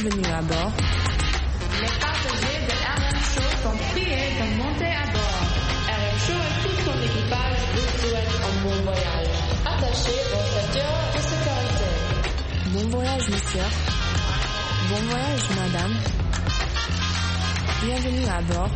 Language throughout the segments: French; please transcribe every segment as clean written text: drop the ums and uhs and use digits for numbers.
Bienvenue à bord. Les passagers de RM Show sont priés de monter à bord. RM Show et tout son équipage vous souhaitent un bon voyage. Attachez vos ceintures de sécurité. Bon voyage, monsieur. Bon voyage, madame. Bienvenue à bord.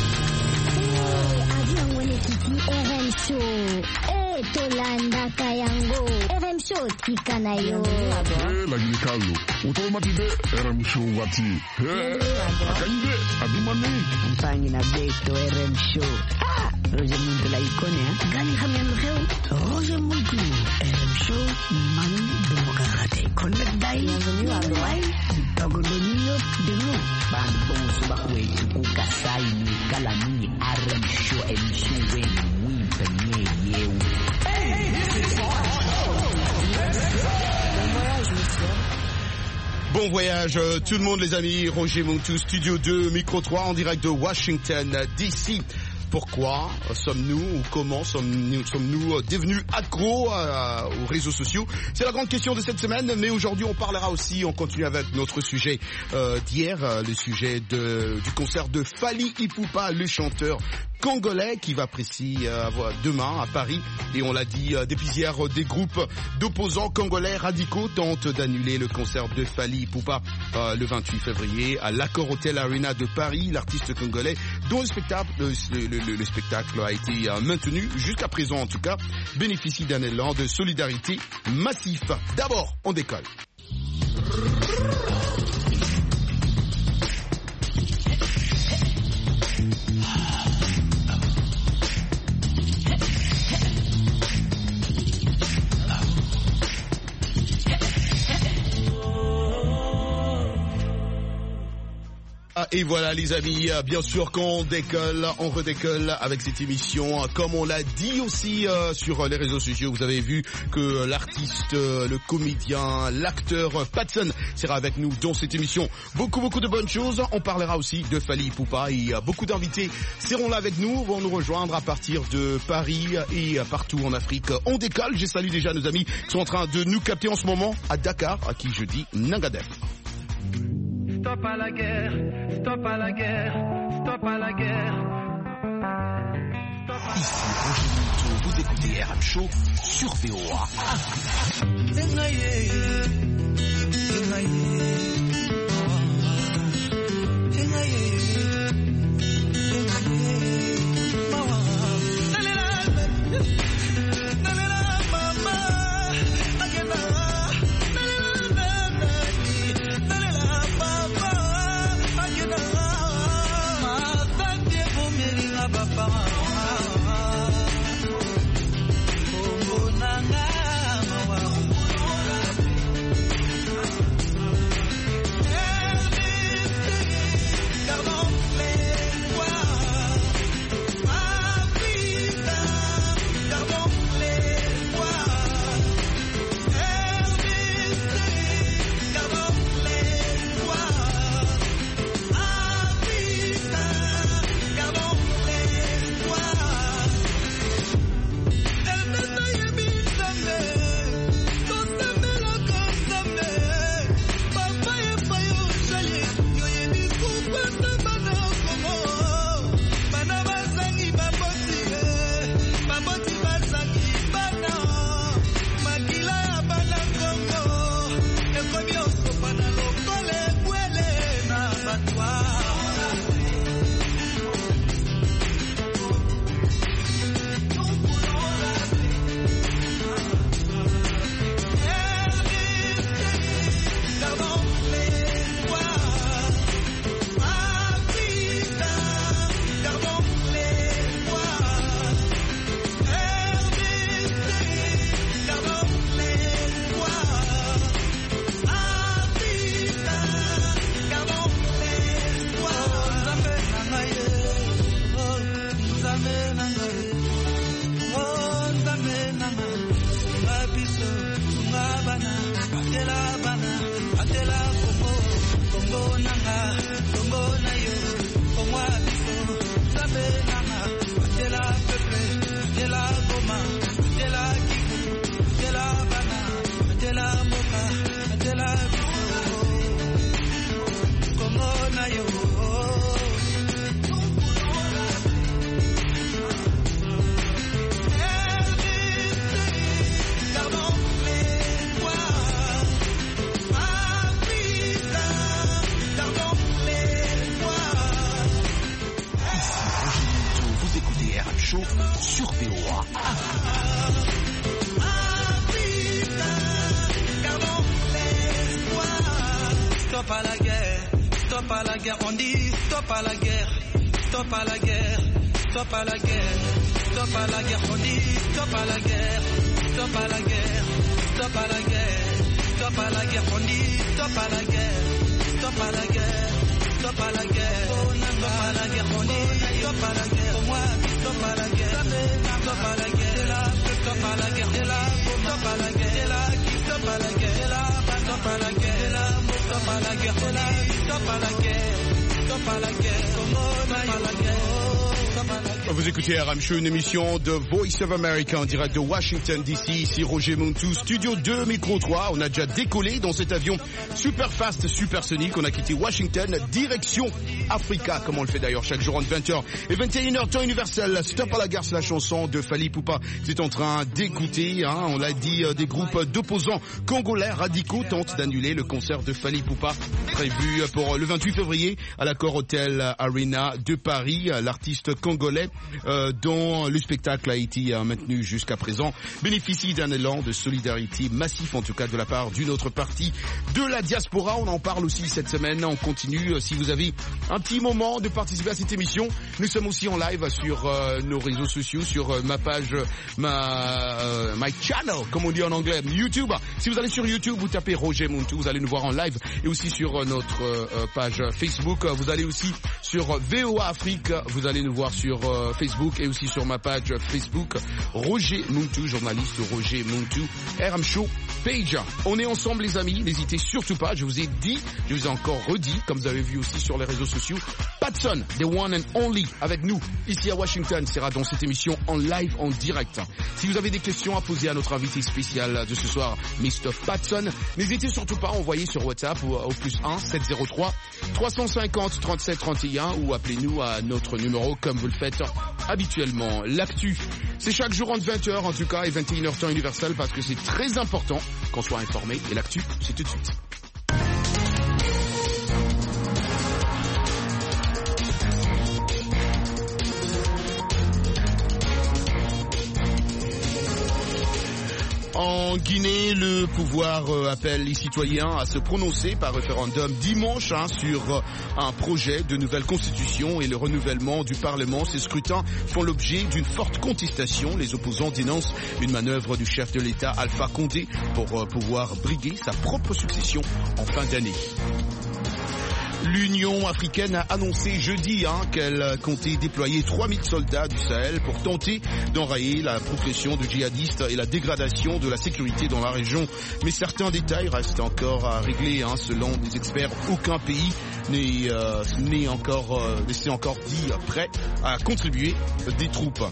Avion Wenekiti RM Show. Tolanda Kayango. RM Show Tikanayo. Bienvenue à bord. Lagi Carlo. Automatide RM Show Wati. Akaide Adimani. Mpangi na Beto RM Show. Roger Muntu la ikone gani khamyan kheu Roger Muntu RM Show man demokrate connect dai Bienvenue à bord. Togodonio denu ban bon suba we ukasai ni kalami RM Show emission we penye yeu. Bon voyage tout le monde les amis, Roger Muntu, Studio 2, Micro 3 en direct de Washington DC. Pourquoi sommes-nous ou comment sommes-nous devenus accros aux réseaux sociaux? C'est la grande question de cette semaine, mais aujourd'hui on parlera aussi, on continue avec notre sujet d'hier, le sujet du concert de Fally Ipupa, le chanteur congolais qui va demain à Paris. Et on l'a dit depuis hier, des groupes d'opposants congolais radicaux tentent d'annuler le concert de Fally Ipupa le 28 février à l'Accor Hotel Arena de Paris. L'artiste congolais dont le spectacle a été maintenu jusqu'à présent en tout cas, bénéficie d'un élan de solidarité massif. D'abord, on décolle. Et voilà les amis, bien sûr qu'on décolle, on redécolle avec cette émission. Comme on l'a dit aussi sur les réseaux sociaux, vous avez vu que l'artiste, le comédien, l'acteur Patson sera avec nous dans cette émission. Beaucoup de bonnes choses. On parlera aussi de Fally Ipupa et beaucoup d'invités seront là avec nous, vont nous rejoindre à partir de Paris et partout en Afrique. On décolle, je salue déjà nos amis qui sont en train de nous capter en ce moment à Dakar, à qui je dis Nangadef. Stop à la guerre, stop à la guerre, stop à la guerre. Ici Roger Muntu, vous écoutez RM Show sur VOA. Pardon. Show sur VOA. Stop à la guerre, on dit stop à la guerre, stop à la guerre, stop à la guerre, stop à la guerre, on dit stop à la guerre, stop à la guerre, stop à la guerre, stop à la guerre, on dit stop à la guerre, stop à la guerre, stop à la guerre, stop à la guerre, on dit stop à la guerre, moi stop à la guerre, stop à la guerre, stop à la guerre, stop à la guerre, stop à la guerre, stop à la guerre. Stop à la guerre, stop à la guerre, stop à la guerre, stop à la guerre. Vous écoutez RM Show, une émission de Voice of America en direct de Washington DC. Ici Roger Muntu, studio 2, micro 3. On a déjà décollé dans cet avion super fast, supersonique. On a quitté Washington, direction Africa, comme on le fait d'ailleurs chaque jour entre 20h et 21h, temps universel. Stop à la guerre, c'est la chanson de Fally Ipupa. C'est en train d'écouter, on l'a dit, des groupes d'opposants congolais radicaux tentent d'annuler le concert de Fally Ipupa prévu pour le 28 février à l'Accor Hotel Arena de Paris. L'artiste congolais dont le spectacle a été maintenu jusqu'à présent bénéficie d'un élan de solidarité massif, en tout cas de la part d'une autre partie de la diaspora. On en parle aussi cette semaine. On continue. Si vous avez un petit moment de participer à cette émission, nous sommes aussi en live sur nos réseaux sociaux, sur ma page, my channel, comme on dit en anglais, YouTube. Si vous allez sur YouTube, vous tapez Roger Muntu, vous allez nous voir en live, et aussi sur notre page Facebook. Vous allez aussi sur VOA Afrique, vous allez nous voir sur Facebook, et aussi sur ma page Facebook Roger Muntu, journaliste Roger Muntu, RM Show page. On est ensemble les amis, n'hésitez surtout pas, je vous ai dit, je vous ai encore redit, comme vous avez vu aussi sur les réseaux sociaux, Patson, the one and only, avec nous ici à Washington, sera dans cette émission en live, en direct. Si vous avez des questions à poser à notre invité spécial de ce soir, Mr. Patson, n'hésitez surtout pas à envoyer sur WhatsApp au plus 1 703 350 37 31 ou appelez-nous à notre numéro comme vous le faites habituellement. L'actu, c'est chaque jour entre 20h en tout cas et 21h temps universel, parce que c'est très important qu'on soit informé, et l'actu, c'est tout de suite. En Guinée, le pouvoir appelle les citoyens à se prononcer par référendum dimanche sur un projet de nouvelle constitution et le renouvellement du Parlement. Ces scrutins font l'objet d'une forte contestation. Les opposants dénoncent une manœuvre du chef de l'État Alpha Condé pour pouvoir briguer sa propre succession en fin d'année. L'Union africaine a annoncé jeudi qu'elle comptait déployer 3000 soldats du Sahel pour tenter d'enrayer la progression de djihadistes et la dégradation de la sécurité dans la région. Mais certains détails restent encore à régler. Selon des experts, aucun pays n'est encore dit prêt à contribuer des troupes.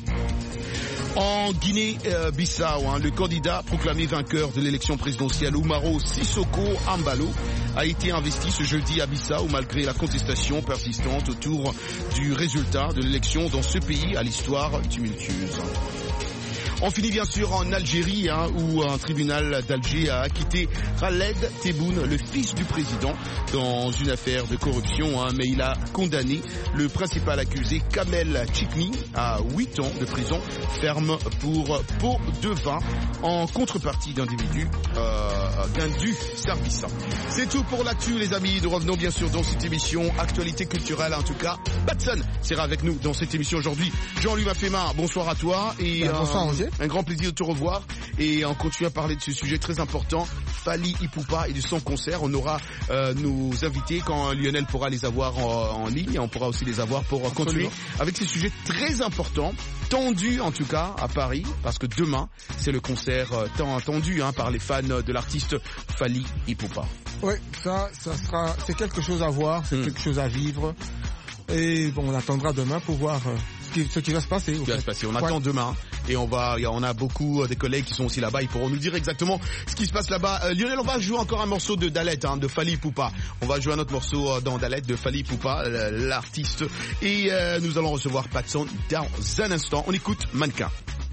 En Guinée-Bissau, le candidat proclamé vainqueur de l'élection présidentielle Umaro Sissoko Embalo a été investi ce jeudi à Bissau malgré la contestation persistante autour du résultat de l'élection dans ce pays à l'histoire tumultueuse. On finit bien sûr en Algérie où un tribunal d'Alger a acquitté Khaled Tebboune, le fils du président, dans une affaire de corruption, mais il a condamné le principal accusé Kamel Chikmi à 8 ans de prison ferme pour pot de vin en contrepartie d'individus d'un du service. C'est tout pour l'actu les amis, nous revenons bien sûr dans cette émission actualité culturelle. En tout cas, Patson sera avec nous dans cette émission aujourd'hui. Jean-Louis Mafema, bonsoir à toi et bonsoir Roger. Un grand plaisir de te revoir et on continue à parler de ce sujet très important, Fally Ipupa et de son concert. On aura nos invités quand Lionel pourra les avoir en ligne. On pourra aussi les avoir pour continuer avec ces sujets très importants, tendus en tout cas à Paris, parce que demain c'est le concert tant attendu par les fans de l'artiste Fally Ipupa. Oui, c'est quelque chose à voir, c'est quelque chose à vivre. Et bon, on attendra demain pour voir ce qui va se passer. On attend demain et on a beaucoup des collègues qui sont aussi là-bas. Ils pourront nous dire exactement ce qui se passe là-bas. Lionel, on va jouer encore un morceau de Dalet, de Fally Ipupa. On va jouer un autre morceau dans Dalet de Fally Ipupa, l'artiste. Et nous allons recevoir Patson dans un instant. On écoute Mannequin.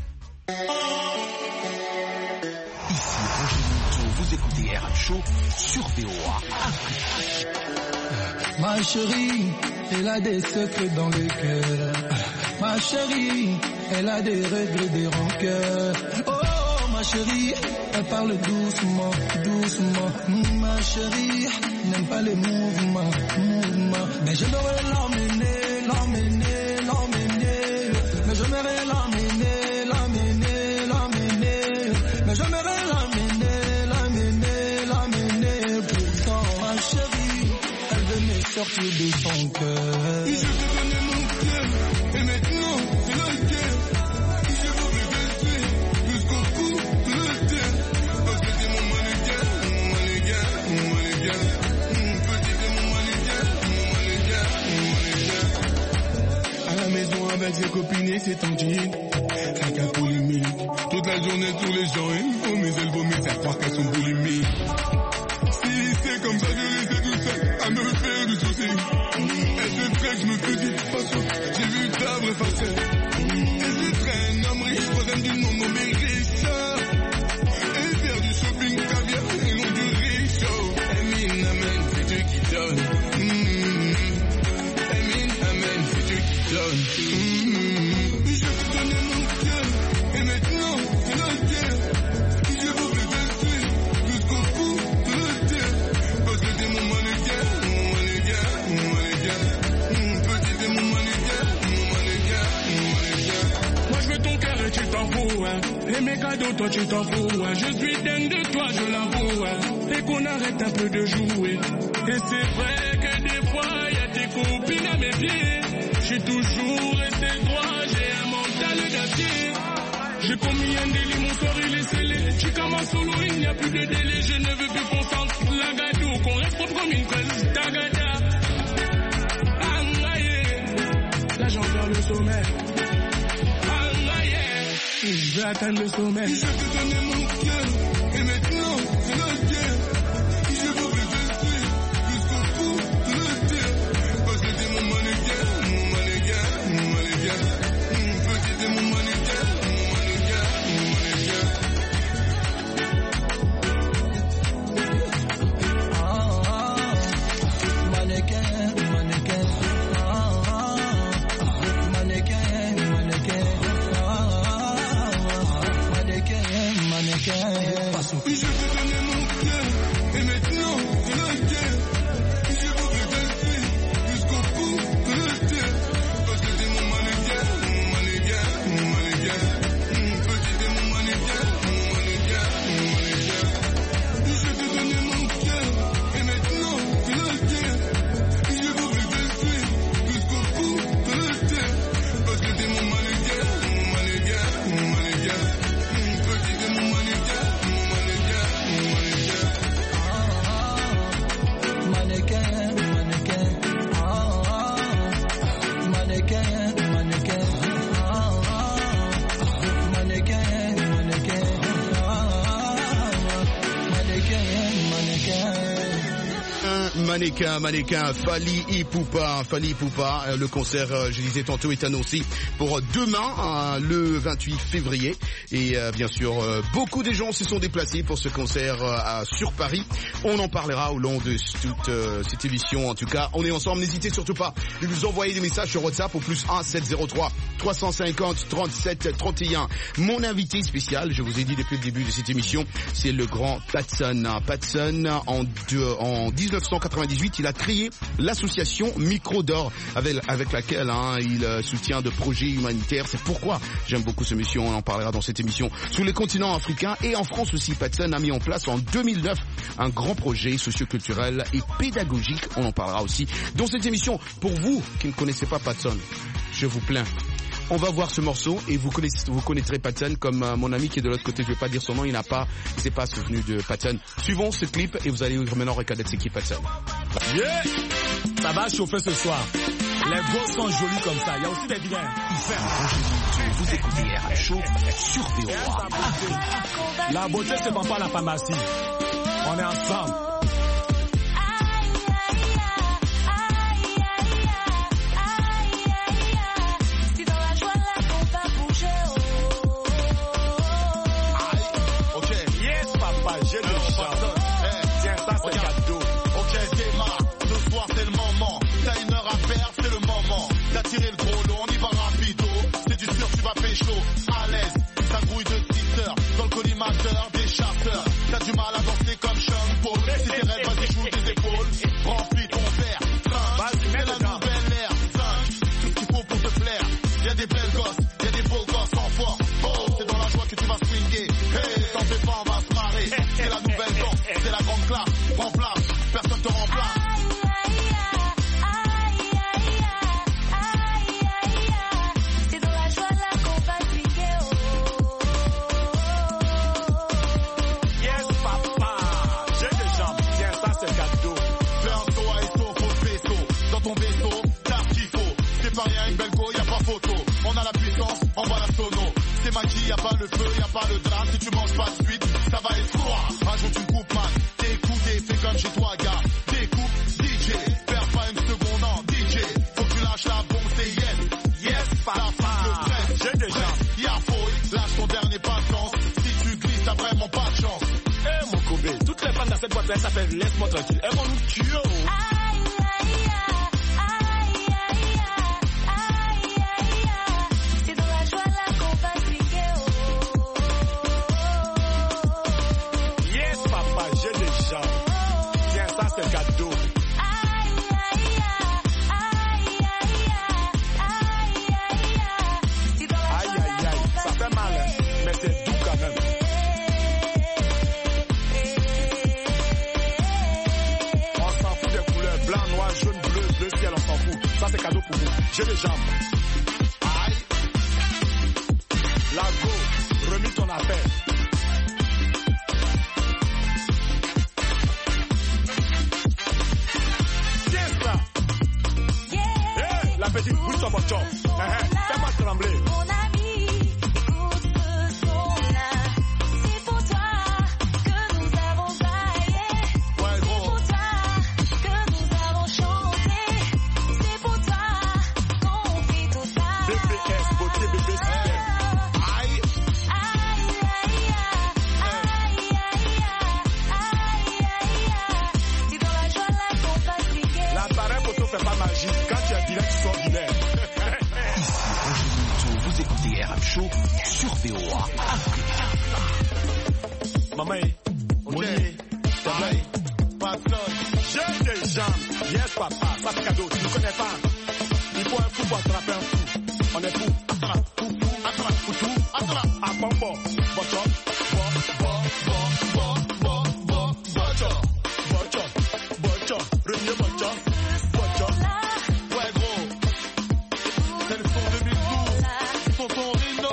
Ici Roger Muntu, vous écoutez RM Show sur VOA Afrique. Ma chérie, elle a des secrets dans le cœur. Ma chérie, elle a des regrets, des rancœurs. Oh, ma chérie, elle parle doucement, doucement. Ma chérie, n'aime pas les mouvements, mouvements. Mais j'aimerais l'emmener, l'emmener, l'emmener. Mais j'aimerais l'emmener, l'emmener, l'emmener. Mais j'aimerais l'emmener, l'emmener, l'emmener. Pourtant, ma chérie, elle veut me sortir de son cœur. Je te donne mon cœur, et maintenant, c'est la guerre. Je veux me baisser jusqu'au bout de la terre. Parce que c'est mon mannequin, mon mannequin, mon mannequin. Petit c'est mon mannequin, mon mannequin, mon mannequin. À la maison avec ses copines et ses tantines, ça fait polémique. Toute la journée, tous les gens, ils vomissent, elles vomissent à croire qu'elles sont boulimiques. Si c'est comme ça, je restais tout seul à me faire du souci. Elle se traîne, je me fais des façons, j'ai vu ta vraie facette. Elle se traîne, homme riche, troisième du nom nommé Richard. Elle fait du shopping caviar et non du richo. Amen, amen, c'est Dieu qui donne. Amen, amen, c'est Dieu qui donne. Je te donne mon cœur, et maintenant, c'est la guerre. Je veux me baisser jusqu'au bout de la terre. Parce que c'est mon mannequin, mon mannequin, mon mannequin. Petit c'est mon mannequin, mon mannequin, mon mannequin. Moi je veux ton cœur et tu t'en fous, hein. Et mes cadeaux, toi tu t'en fous, hein. Je suis dingue de toi, je l'avoue, hein. Et qu'on arrête un peu de jouer. Et c'est vrai que des fois, y a tes copines à mes pieds. J'ai toujours resté droit, j'ai un mental d'acier. J'ai commis un délit, mon sort il est scellé. Je suis comme un solo, il n'y a plus de délai. Je ne veux plus qu'on sente la gâteau, qu'on reste propre comme une cause tagada. Angaye, là j'en perds le sommet. Angaye, je vais atteindre le sommet. Je te donner mon cœur, et maintenant c'est la guerre. Je veux me baisser jusqu'au bout de la terre. Parce que c'est mon mannequin, mon mannequin, mon mannequin. Petit c'est mon mannequin, mon mannequin, mon mannequin. Mannequin, mannequin. Mannequin, mannequin. Mannequin, mannequin. Je te donner mon cœur, et maintenant c'est la guerre. Je veux me baisser jusqu'au bout de la terre. Parce que c'est mon mannequin, mon mannequin, mon mannequin. Petit c'est mon mannequin, mon mannequin, mon mannequin. Je te donner mon cœur, et maintenant c'est la guerre. Je veux me baisser jusqu'au bout de la terre. Parce que c'est mon mannequin, mon mannequin, mon mannequin. Petit c'est mon mannequin, mon mannequin, mon mannequin. Mannequin, mannequin. Mannequin, mannequin. Mannequin, mannequin. Mannequin, mannequin, Fally Ipupa, le concert, je disais tantôt, est annoncé pour demain, le 28 février. Et bien sûr, beaucoup de gens se sont déplacés pour ce concert sur Paris. On en parlera au long de toute cette émission. En tout cas, on est ensemble. N'hésitez surtout pas de nous envoyer des messages sur WhatsApp au +1 703 350 37 31. Mon invité spécial, je vous ai dit depuis le début de cette émission, c'est le grand Patson. Patson, en 1998, il a créé l'association Micro d'Or avec laquelle il soutient de projets humanitaires. C'est pourquoi j'aime beaucoup ce monsieur, on en parlera dans cette émission. Sur les continents africains et en France aussi, Patson a mis en place en 2009 un grand projet socioculturel et pédagogique. On en parlera aussi dans cette émission. Pour vous qui ne connaissez pas Patson, je vous plains. On va voir ce morceau et vous connaîtrez Patson comme mon ami qui est de l'autre côté. Je vais pas dire son nom, il s'est pas souvenu de Patson. Suivons ce clip et vous allez maintenant reconnaître c'est qui Patson. Yeah, ça va chauffer ce soir. Les gosses sont jolis comme ça. Il y a aussi des vilains. Vous écoutez RM Show sur VOA. La beauté se vend pas à la pharmacie. On est ensemble. Tirer le gros lot, on y va rapido. à l'aise. Ça grouille de sisters dans le collimateur des charters. T'as du mal à danser comme Sean Paul. Si t'es rêves, vas-y, joue des épaules. Remplis ton verre. C'est la nouvelle ère. 5, tout ce qu'il faut pour te plaire. Y'a des belles gosses, y'a des beaux gosses en force. Oh, c'est dans la joie que tu vas swinguer. Hey, t'en fais pas, on va se marrer. C'est la nouvelle danse, c'est la grande classe. Prends place, personne te remplace. Y'a pas le feu, y'a pas le drame. Si tu manges pas de suite, ça va être froid. Rajoute une coupe, man. T'es coudé, fais comme chez toi, gars. Découpe, DJ. Perds pas une seconde en DJ. Faut que tu lâches la bombe, c'est yes. Yes, papa. J'ai déjà. Y'a fouille, lâche ton dernier patience. Si tu glisses, t'as vraiment pas de chance. Eh, mon Kobe, toutes les femmes dans cette boîte-là, ça fait laisse-moi tranquille. Elles vont nous tuer. J'ai les jambes. Aïe. Lago, remis ton affaire. Tiens ça. Yeah. Hey, la petite bouge ton bochon. Fais-moi trembler. Sur VOA. Maman, Monier, Tabaye, Patson, j'ai des jambes. Yes, papa, ça c'est cadeau, tu ne connais pas. Il faut un fou pour attraper un fou. On est fou. Attrape, fou, attrape, foutou, attrape. À pompo, bocho, bocho, renier bocho, bocho. Ouais, gros. C'est le son 2012. Son Rino.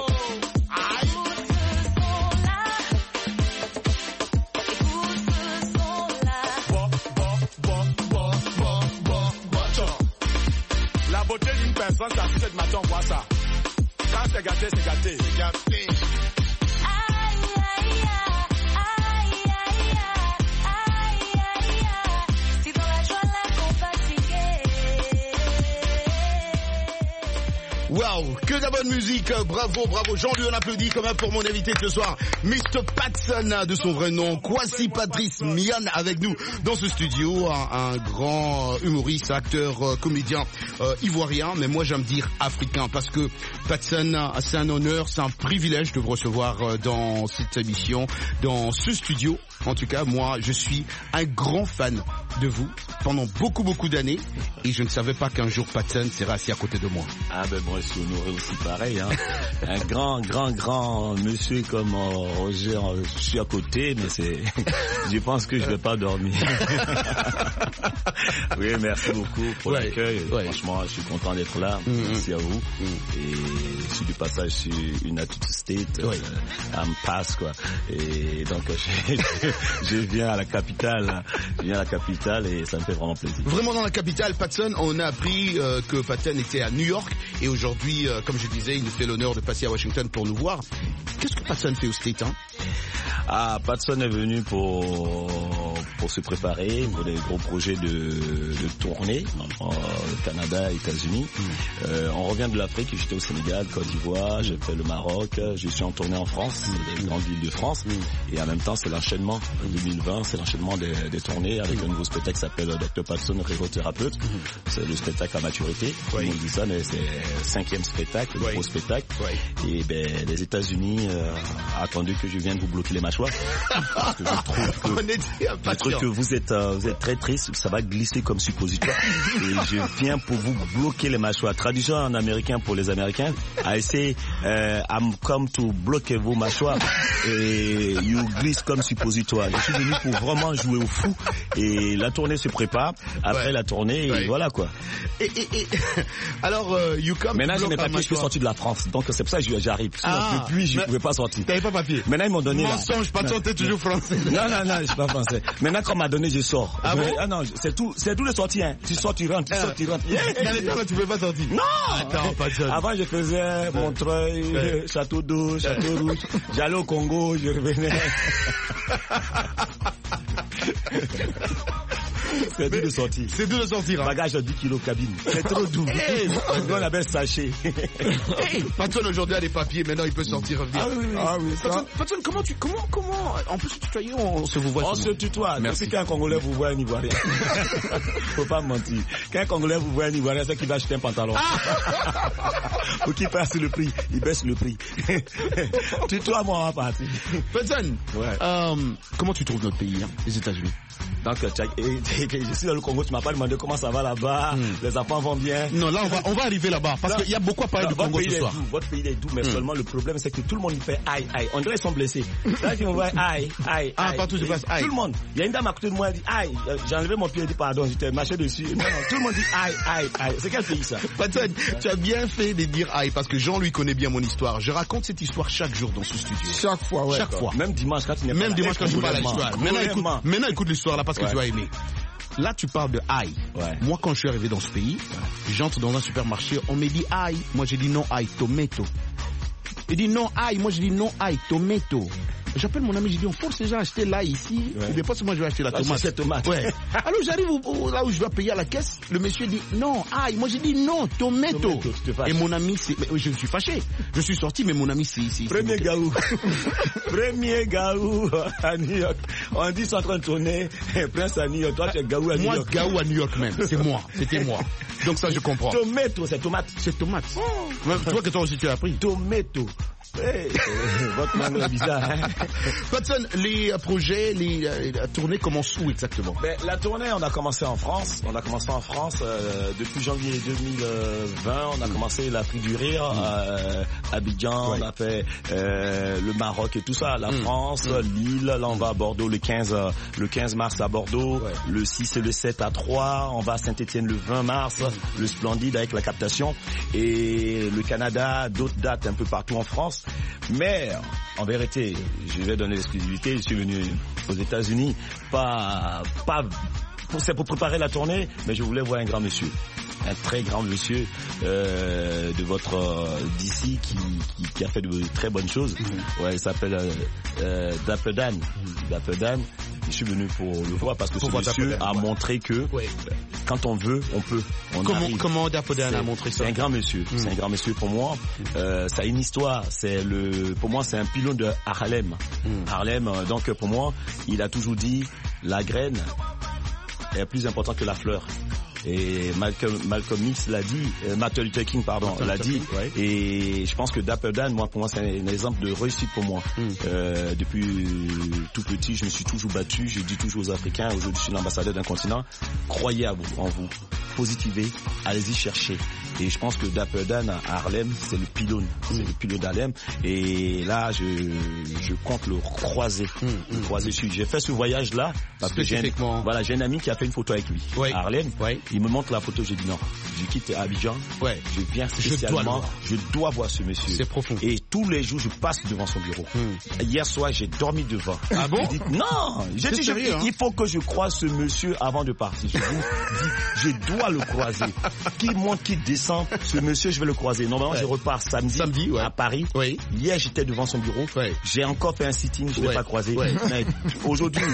La beauté d'une personne, c'est à 7 du matin, on voit ça. Quand c'est gâté, c'est gâté. C'est gâté. Waouh, que de la bonne musique, bravo, bravo. Jean-Louis, on applaudit quand même pour mon invité ce soir, Mr. Patson, de son vrai nom, Kwasi Patrice Mian, avec nous dans ce studio, un grand humoriste, acteur, comédien ivoirien, mais moi j'aime dire africain, parce que Patson, c'est un honneur, c'est un privilège de vous recevoir dans cette émission, dans ce studio. En tout cas, moi, je suis un grand fan de vous pendant beaucoup d'années, et je ne savais pas qu'un jour Patson serait assis à côté de moi. Ah ben moi je suis honoré aussi pareil, hein. Un grand monsieur comme Roger, je suis à côté, mais je pense que je vais pas dormir. Oui, merci beaucoup pour l'accueil. Ouais. Franchement, je suis content d'être là. Merci à vous. Et je suis du passage sur United States, à Pass, quoi. Et donc je viens à la capitale. Et ça me fait vraiment plaisir. Vraiment dans la capitale, Patson, on a appris que Patson était à New York et aujourd'hui, comme je disais, il nous fait l'honneur de passer à Washington pour nous voir. Qu'est-ce que Patson fait au State, hein? Ah, Patson est venu pour se préparer pour des gros projets projet de tournée au Canada, États-Unis. On revient de l'Afrique, j'étais au Sénégal, Côte d'Ivoire, j'ai fait le Maroc, je suis en tournée en France, les grandes villes de France. Et en même temps, c'est l'enchaînement 2020, c'est l'enchaînement des tournées avec un nouveau spectacle qui s'appelle Dr. Patson, rhéothérapeute. C'est le spectacle à maturité. Tout le monde dit ça, mais c'est le 5e spectacle, le gros spectacle. Et les États-Unis attendu que je vienne vous bloquer les mâchoires. Parce que je trouve que vous êtes très triste, ça va glisser comme suppositoire. Et je viens pour vous bloquer les mâchoires. Traduction en américain pour les Américains. I say, I'm come to bloquer vos mâchoires. Et you glisse comme suppositoire. Je suis venu pour vraiment jouer au fou. Et la tournée se prépare. Après la tournée, et voilà quoi. Alors, you come. Maintenant, je n'ai pas pu, je suis sorti de la France. Donc c'est pour ça que j'arrive. Depuis, je ne pouvais pas sortir. T'avais pas papier. Maintenant, ils m'ont donné mensonge, pas t'es toujours français. Non, je suis pas français. Maintenant, quand on m'a donné, je sors. Ah bon? Ah non, c'est tous les sorties, hein. Tu sors, tu rentres, tu sors, tu rentres. Dans les temps, là, tu pouvais pas sortir. Non! Attends, pas de Avant, je faisais Montreuil, Château d'eau, Château Rouge. J'allais au Congo, je revenais. C'est dur de sortir. C'est dur de sortir, hein. Bagage de 10 kilos cabine. C'est trop doux. On appelle sachet. Patson aujourd'hui a des papiers, maintenant il peut sortir. Ah oui. Patson, comment, en plus tu tutoyais, on se vous voit. On se tutoie. Merci. Depuis qu'un Congolais vous voit un Ivoirien. Faut pas mentir. Quand un Congolais vous voit un Ivoirien, c'est qu'il va acheter un pantalon. Pour qu'il passe le prix, il baisse le prix. Tutoie-moi, on va partir. Patson, comment tu trouves notre pays, hein, les États-Unis? Donc, je suis dans le Congo, tu m'as pas demandé comment ça va là-bas, les enfants vont bien. Non, là, on va arriver là-bas, parce qu'il y a beaucoup à parler du Congo ce soir. Votre pays est doux, mais seulement le problème, c'est que tout le monde fait aïe. On dirait qu'ils sont blessés. Là, ils me voient aïe. Partout je passe aïe. Tout le monde. Il y a une dame à côté de moi, elle dit aïe. J'ai enlevé mon pied, elle dit pardon, j'étais marché dessus. Non, tout le monde dit aïe. C'est quel pays ça? Patson, tu as bien fait de dire aïe, parce que Jean lui connaît bien mon histoire. Je raconte cette histoire chaque jour dans ce studio. Chaque fois, ouais. Chaque fois. Même dimanche quand tu n'es pas là. Même dimanche quand je parle à l'histoire. Maintenant, écoute l'histoire là, parce que tu vas aimer. Là, tu parles de aïe. Moi, quand je suis arrivé dans ce pays, j'entre dans un supermarché, on me dit aïe. Moi, j'ai dit non aïe, tomato. Il dit non aïe. Moi, j'ai dit non aïe, tomato. J'appelle mon ami, j'ai dit on force les gens à acheter l'ail ici. Ou bien pas seulement je vais acheter la tomate. C'est tomate. Ouais. Alors j'arrive là où je dois payer à la caisse. Le monsieur dit non aïe. Moi j'ai dit non tomato. Et mon ami je me suis fâché. Je suis sorti mais mon ami c'est Premier gaou. Premier gaou à New York. On dit sont en train de tourner Prince à New York. Toi tu es gaou à New York. Moi gaou à New York même. C'est moi. C'était moi. Donc ça je comprends. Tomato, c'est tomate. C'est tomate. Tu vois que toi aussi tu as appris. Tomato. Votre langue est bizarre. Hein? Patson, les projets, la tournée commence où exactement? La tournée, on a commencé en France. Depuis janvier 2020, on a commencé l'Afrique du Rire, Abidjan, on a fait le Maroc et tout ça, la France, Lille. Là, on va à Bordeaux le 15 mars à Bordeaux, le 6 et le 7 à Troyes. On va à Saint-Étienne le 20 mars, le Splendide avec la captation. Et le Canada, d'autres dates un peu partout en France. Mais en vérité, je vais donner l'exclusivité. Je suis venu aux États-Unis c'est pour préparer la tournée, mais je voulais voir un grand monsieur, un très grand monsieur de votre d'ici qui a fait de très bonnes choses. Ouais, il s'appelle Dapper Dan. Dapper Dan. Je suis venu pour le voir parce que ce monsieur a montré que quand on veut, on peut. Comment Dapper Dan a montré ça? C'est un grand monsieur. C'est un grand monsieur pour moi. Ça a une histoire. Pour moi, c'est un pilote de Harlem. Harlem. Donc pour moi, il a toujours dit la graine est plus importante que la fleur. Et Malcolm X l'a dit, Martin Luther King, l'a dit. Et je pense que Dapper Dan, pour moi, c'est un exemple de réussite pour moi. Depuis tout petit, je me suis toujours battu. Je dis toujours aux Africains, aujourd'hui je suis l'ambassadeur d'un continent, croyez en vous, positivez, allez-y chercher. Et je pense que Dapper Dan à Harlem, c'est le pylône. C'est le pylône d'Harlem. Et là, je compte le croiser. J'ai fait ce voyage-là parce que j'ai un ami qui a fait une photo avec lui à Harlem. Il me montre la photo, j'ai dit non. Je quitte Abidjan. Je viens spécialement. Je dois voir ce monsieur. C'est profond. Et tous les jours, je passe devant son bureau. Hier soir, j'ai dormi devant. Ah bon? Non. J'ai dit, il faut que je croise ce monsieur avant de partir. Je dois dois le croiser. Qui monte, qui descend, ce monsieur, je vais le croiser. Normalement, je repars samedi à Paris. Oui. Hier, j'étais devant son bureau. Ouais. J'ai encore fait un sitting, je ne l'ai pas croisé. Ouais. Mais aujourd'hui,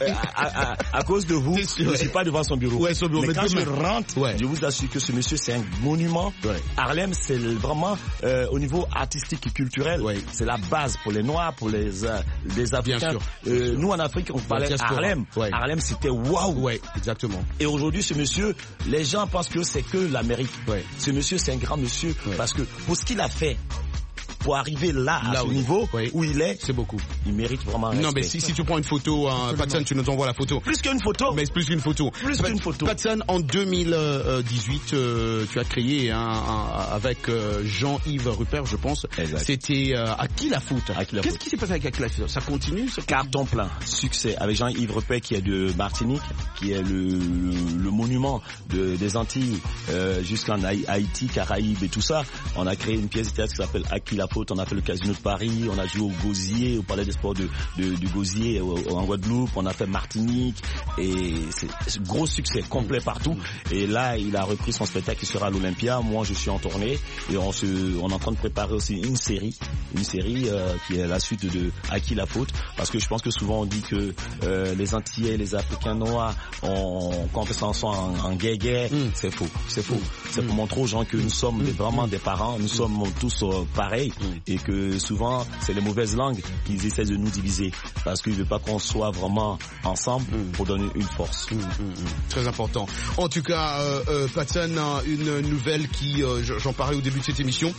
à cause de vous, je ne suis pas devant son bureau. Ouais, son bureau. Mais quand je rentre, je vous assure que ce monsieur, c'est un monument. Ouais. Harlem, c'est vraiment au niveau artistique et culturel, c'est la base pour les Noirs, pour les Africains. Nous, en Afrique, on parlait Harlem. Ouais. Harlem, c'était waouh. Ouais, exactement. Et aujourd'hui, ce monsieur, les gens pensent que c'est que l'Amérique. Ouais. Ce monsieur, c'est un grand monsieur parce que pour ce qu'il a fait, pour arriver là à ce niveau où il est, c'est beaucoup. Il mérite vraiment un respect. Non, mais si tu prends une photo, Patson, tu nous envoies la photo. Plus qu'une photo. Mais c'est plus qu'une photo. Plus qu'une photo. Patson, en 2018, tu as créé avec Jean-Yves Rupert, je pense. Exact. C'était à qui la faute? Qu'est-ce qui s'est passé avec la faute? Ça continue? Carton plein. Succès. Avec Jean-Yves Rupert qui est de Martinique, qui est le monument des Antilles jusqu'en Haïti, Caraïbes et tout ça. On a créé une pièce de théâtre qui s'appelle À qui la faute. On a fait le Casino de Paris, on a joué au Gosier, au Palais des Sports du Gosier en Guadeloupe, on a fait Martinique et c'est gros succès complet partout. Et là, il a repris son spectacle qui sera à l'Olympia. Moi, je suis en tournée et on est en train de préparer aussi une série qui est la suite de À qui la faute, parce que je pense que souvent on dit que les Antillais, les Africains noirs, quand on fait ça ensemble en guerre, c'est faux. C'est pour montrer aux gens que nous sommes vraiment des parents, nous sommes tous pareils. Et que souvent c'est les mauvaises langues qui essaient de nous diviser parce qu'ils ne veulent pas qu'on soit vraiment ensemble pour donner une force. Très important. En tout cas, Patson, une nouvelle qui, j'en parlais au début de cette émission,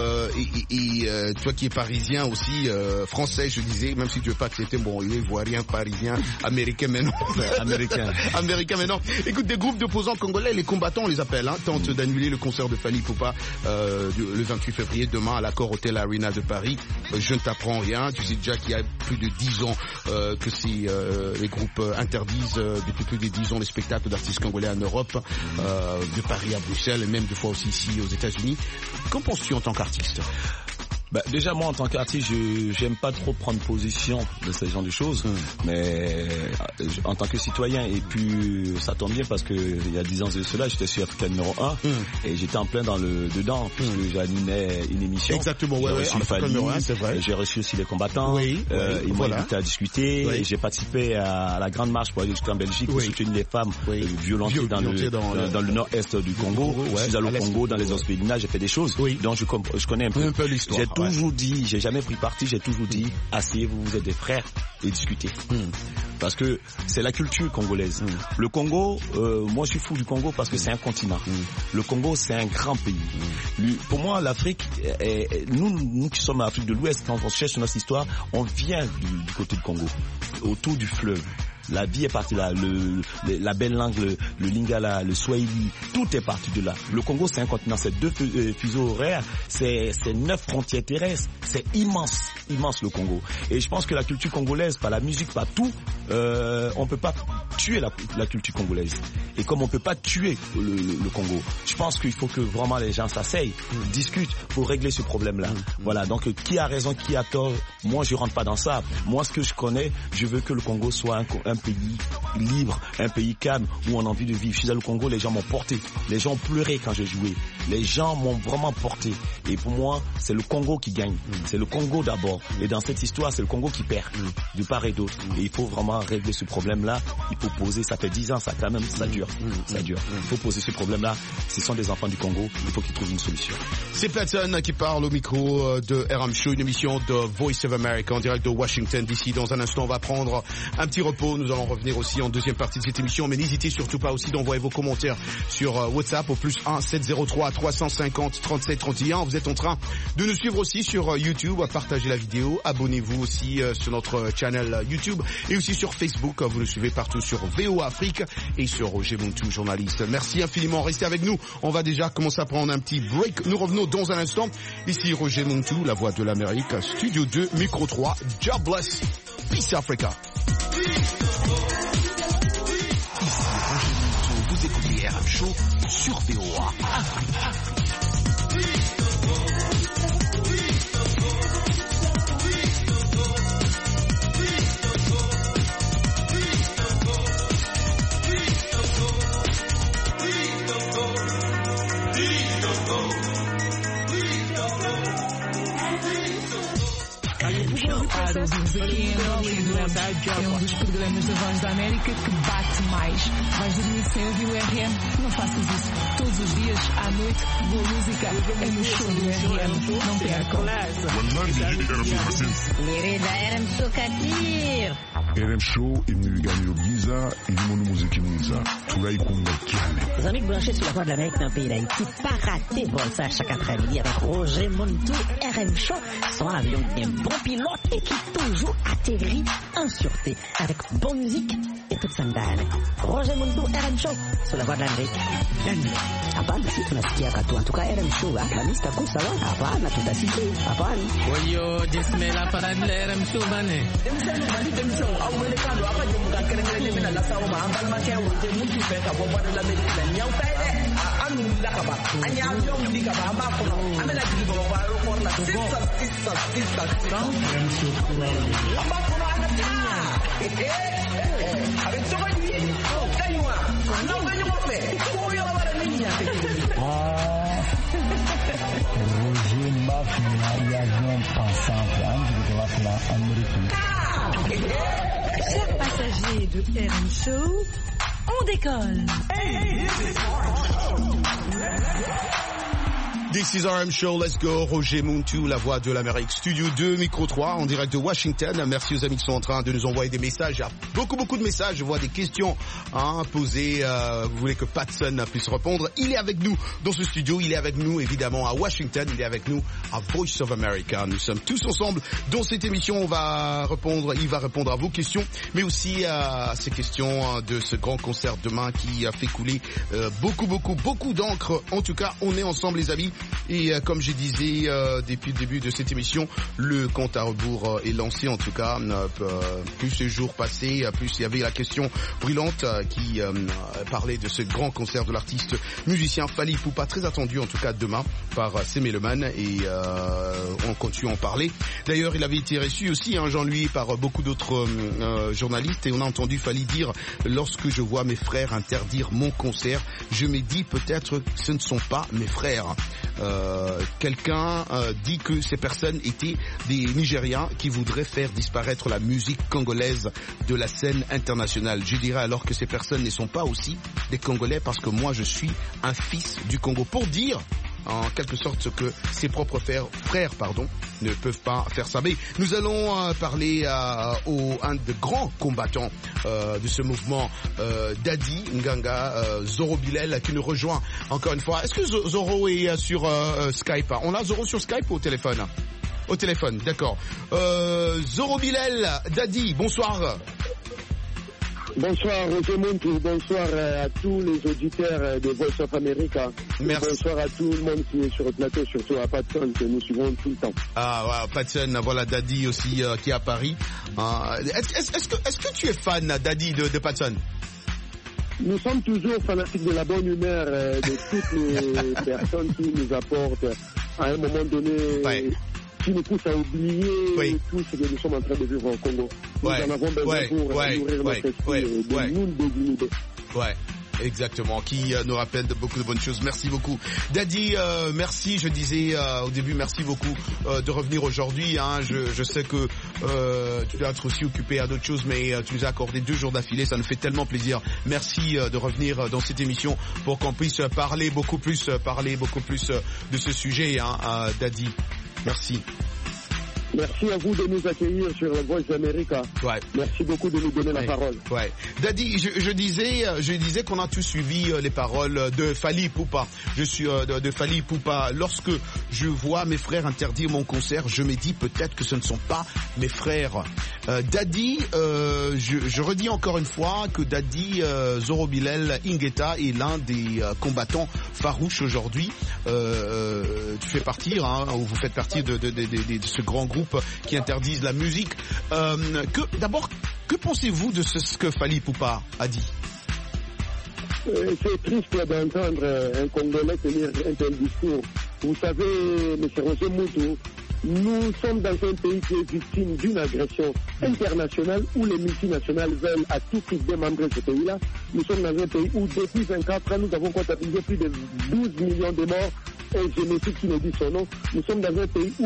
et toi qui es parisien aussi, français, je disais, même si tu veux pas accepter, bon, ivoirien, parisien, américain maintenant. Américain maintenant. Écoute, des groupes d'opposants congolais, les combattants on les appelle, tentent d'annuler le concert de Fally Ipupa le 28 février, demain à l'accord Hotel Arena de Paris. Je ne t'apprends rien, tu sais déjà qu'il y a plus de 10 ans que les groupes interdisent depuis plus de 10 ans les spectacles d'artistes congolais en Europe, de Paris à Bruxelles et même des fois aussi ici aux États-Unis. Qu'en penses-tu en tant qu'artiste? Déjà moi en tant qu'artiste, j'aime pas trop prendre position de ce genre de choses, mais en tant que citoyen, et puis ça tombe bien parce que il y a 10 ans de cela, j'étais sur Africa numéro 1 et j'étais en plein dedans puisque j'animais une émission. Exactement, j'ai reçu Fally, c'est vrai. J'ai reçu aussi les combattants, ils m'ont invité à discuter, et j'ai participé à la grande marche pour aller jusqu'en Belgique pour soutenir les femmes violentées dans le nord-est du Congo. Je suis allé au Congo, dans les orphelinats, j'ai fait des choses, donc je connais un peu l'histoire. Toujours dit, j'ai jamais pris parti, j'ai toujours dit, asseyez-vous, vous êtes des frères et discutez. Parce que c'est la culture congolaise. Le Congo, moi je suis fou du Congo parce que c'est un continent. Le Congo, c'est un grand pays. Pour moi, l'Afrique, nous qui sommes en Afrique de l'Ouest, quand on cherche notre histoire, on vient du côté du Congo, autour du fleuve. La vie est partie là, la belle langue, le lingala, le swahili, tout est parti de là. Le Congo, c'est un continent, c'est 2 fuseaux horaires, c'est 9 frontières terrestres, c'est immense le Congo. Et je pense que la culture congolaise, par la musique, par tout, on peut pas tuer la culture congolaise. Et comme on peut pas tuer le Congo, je pense qu'il faut que vraiment les gens s'asseyent, discutent pour régler ce problème-là. Voilà, donc qui a raison, qui a tort, moi je rentre pas dans ça. Moi ce que je connais, je veux que le Congo soit un pays libre, un pays calme où on a envie de vivre. Je suis allé au Congo, les gens m'ont porté, les gens ont pleuré quand j'ai joué, les gens m'ont vraiment porté. Et pour moi, c'est le Congo qui gagne, c'est le Congo d'abord. Et dans cette histoire, c'est le Congo qui perd, de part et d'autre. Et il faut vraiment régler ce problème-là. Il faut poser, ça fait 10 ans, ça quand même, ça dure. Il faut poser ce problème-là. Ce sont des enfants du Congo, il faut qu'ils trouvent une solution. C'est Patson qui parle au micro de RM Show, une émission de Voice of America en direct de Washington DC. Dans un instant, on va prendre un petit repos. Nous allons revenir aussi en deuxième partie de cette émission, mais n'hésitez surtout pas aussi d'envoyer vos commentaires sur WhatsApp au +1 703 350 37 31. Vous êtes en train de nous suivre aussi sur YouTube, partagez la vidéo, abonnez-vous aussi sur notre channel YouTube et aussi sur Facebook. Vous nous suivez partout sur VOA Afrique et sur Roger Muntu, journaliste. Merci infiniment, restez avec nous. On va déjà commencer à prendre un petit break. Nous revenons dans un instant. Ici Roger Muntu, la voix de l'Amérique, Studio 2, Micro 3, God bless, Peace Africa. Vous écoutez RM Show sur VOA Afrique. RM Show. Para ouvires aqui em Angola e durante é um dos programas da Voz da América que bate mais. Vais dormir sem ouvir o RM? Não faças isso. Todos os dias, à noite, boa música é no show do RM. Não percam. Querida RM Show Katir. RM Show est gagner au Giza et du monde musique Giza. Tout là, il compte le Les amis branchés sur la Voix de l'Amérique dans le pays d'Haïti, pas raté pour ça chaque après-midi avec Roger Montou, RM Show, son avion qui est un bon pilote et qui toujours atterrit en sûreté avec bonne musique et toute sa dame. Roger Montou, RM Show, sur la Voix de l'Amérique. Hapana, si tunasikia katu. En tout cas, RM Show, la lista kuu sawa. Hapana, tutasikia. Hapana. Wayo, jismela para de RM Show bane. Roger Mafia, l'avion pensant Chers passagers de RM Show, on décolle. This is RM Show, let's go. Roger Montou, la voix de l'Amérique. Studio 2, micro 3, en direct de Washington. Merci aux amis qui sont en train de nous envoyer des messages. Il y a beaucoup de messages. Je vois des questions posées. Vous voulez que Patson puisse répondre. Il est avec nous dans ce studio. Il est avec nous, évidemment, à Washington. Il est avec nous à Voice of America. Nous sommes tous ensemble dans cette émission. Il va répondre à vos questions, mais aussi à ces questions de ce grand concert demain qui a fait couler beaucoup d'encre. En tout cas, on est ensemble, les amis. Et comme je disais depuis le début de cette émission, le compte à rebours est lancé. En tout cas, plus les jours passaient, plus il y avait la question brûlante qui parlait de ce grand concert de l'artiste musicien Fally Ipupa, très attendu en tout cas demain par ses mélomanes, et on continue à en parler. D'ailleurs, il avait été reçu aussi, Jean-Louis, par beaucoup d'autres journalistes, et on a entendu Fally dire: lorsque je vois mes frères interdire mon concert, je me dis peut-être que ce ne sont pas mes frères. Quelqu'un dit que ces personnes étaient des Nigériens qui voudraient faire disparaître la musique congolaise de la scène internationale. Je dirais alors que ces personnes ne sont pas aussi des Congolais, parce que moi je suis un fils du Congo. Pour dire en quelque sorte que ses propres frères ne peuvent pas faire ça. Mais nous allons parler un des grands combattants de ce mouvement, Daddy Nganga, Zoro Bilel, qui nous rejoint encore une fois. Est-ce que Zoro est sur Skype? On a Zoro sur Skype ou au téléphone? Au téléphone, d'accord. Zoro Bilel, Daddy, bonsoir. Bonsoir Roger Montou, bonsoir à tous les auditeurs de Voice of America. Merci. Bonsoir à tout le monde qui est sur le plateau, surtout à Patson que nous suivons tout le temps. Ah ouais, Patson, voilà Daddy aussi qui est à Paris. Est-ce que tu es fan, Daddy, de Patson? Nous sommes toujours fanatiques de la bonne humeur de toutes les personnes qui nous apportent à un moment donné, qui nous poussent à oublier tout ce que nous sommes en train de vivre au Congo. Nous en avons besoin pour nourrir notre esprit de nous désunir. Ouais. Exactement, qui nous rappelle de beaucoup de bonnes choses. Merci beaucoup. Daddy, merci, je disais au début, merci beaucoup de revenir aujourd'hui. Je sais que tu dois être aussi occupé à d'autres choses, mais tu nous as accordé 2 jours d'affilée, ça nous fait tellement plaisir. Merci de revenir dans cette émission pour qu'on puisse parler beaucoup plus de ce sujet, Daddy. Merci. Merci à vous de nous accueillir sur Voice America. Ouais. Merci beaucoup de nous donner la parole. Ouais. Daddy, je disais qu'on a tous suivi les paroles de Fally Ipupa. Je suis de Fally Ipupa. Lorsque je vois mes frères interdire mon concert, je me dis peut-être que ce ne sont pas mes frères. Daddy, je redis encore une fois que Daddy Zoro Bilel Ingeta est l'un des combattants farouches aujourd'hui. Tu fais partie, ou vous faites partie de ce grand groupe qui interdisent la musique. D'abord, que pensez-vous de ce que Fally Ipupa a dit? C'est triste d'entendre un Congolais tenir un tel discours. Vous savez, M. Roger Montou, nous sommes dans un pays qui est victime d'une agression internationale où les multinationales veulent à tout prix démembrer ce pays-là. Nous sommes dans un pays où depuis 24 ans, nous avons comptabilisé plus de 12 millions de morts, un génocide qui nous dit son nom. Nous sommes dans un pays où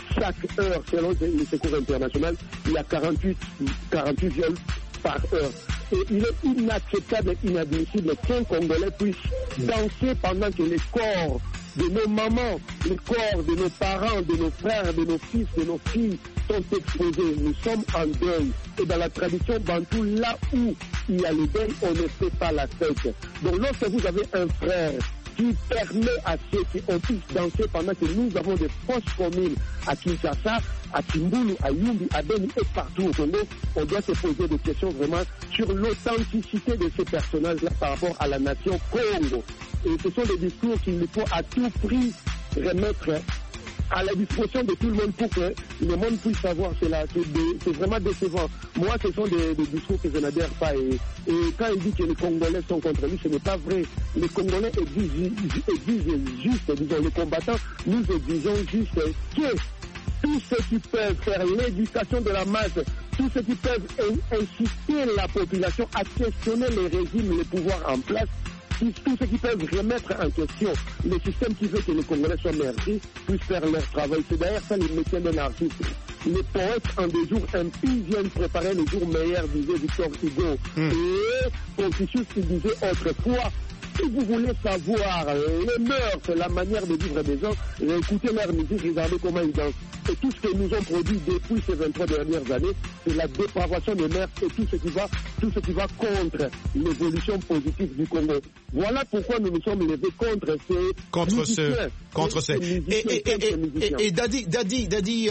chaque heure, selon le secours international, il y a 48 viols par heure. Et il est inacceptable et inadmissible qu'un Congolais puisse danser pendant que les corps de nos mamans, les corps de nos parents, de nos frères, de nos fils, de nos filles sont exposés. Nous sommes en deuil. Et dans la tradition bantou, là où il y a le deuil, on ne fait pas la fête. Donc lorsque vous avez un frère qui permet à ceux qu'on puisse danser pendant que nous avons des fosses communes à Kinshasa, à Kimbulu, à Yumbi, à Beni et partout au Congo, on doit se poser des questions vraiment sur l'authenticité de ces personnages-là par rapport à la nation Congo. Et ce sont des discours qu'il faut à tout prix remettre à la disposition de tout le monde pour que le monde puisse savoir cela. C'est vraiment décevant. Moi, ce sont des discours que je n'adhère pas. Et quand il dit que les Congolais sont contre lui, ce n'est pas vrai. Les Congolais exigent juste, disons, les combattants, nous exigeons juste que tous ceux qui peuvent faire l'éducation de la masse, tous ceux qui peuvent inciter la population à questionner les régimes, les pouvoirs en place, tous ceux qui peuvent remettre en question le système qui veut que les Congolais soient merci, puissent faire leur travail. C'est d'ailleurs ça les métiers d'un artiste. Les poètes en des jours impies viennent préparer les jours meilleurs, disait Victor Hugo. Et Confucius, il disait autrefois, si vous voulez savoir les mœurs, la manière de vivre des gens, écoutez leur musique, regardez comment ils dansent. Et tout ce que nous ont produit depuis ces 23 dernières années, c'est la dépravation des mœurs et tout ce qui va contre l'évolution positive du Congo. Voilà pourquoi nous nous sommes levés contre ces Et Dadi,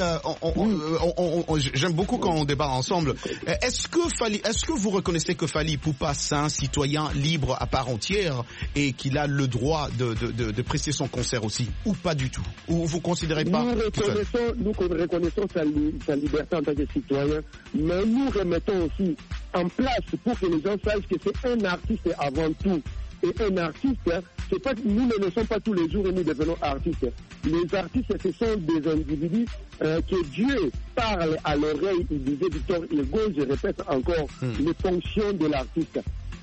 j'aime beaucoup quand on débat ensemble. Est-ce que vous reconnaissez que Fally Ipupa, c'est un citoyen libre à part entière et qu'il a le droit de prester son concert aussi, ou pas du tout? Ou vous considérez pas? Nous reconnaissons sa liberté en tant que citoyen, mais nous remettons aussi en place pour que les gens sachent que c'est un artiste avant tout. Et un artiste, c'est pas, nous ne sommes pas tous les jours et nous devenons artistes. Les artistes, ce sont des individus que Dieu parle à l'oreille. Il disait Victor Hugo, je répète encore, les fonctions de l'artiste.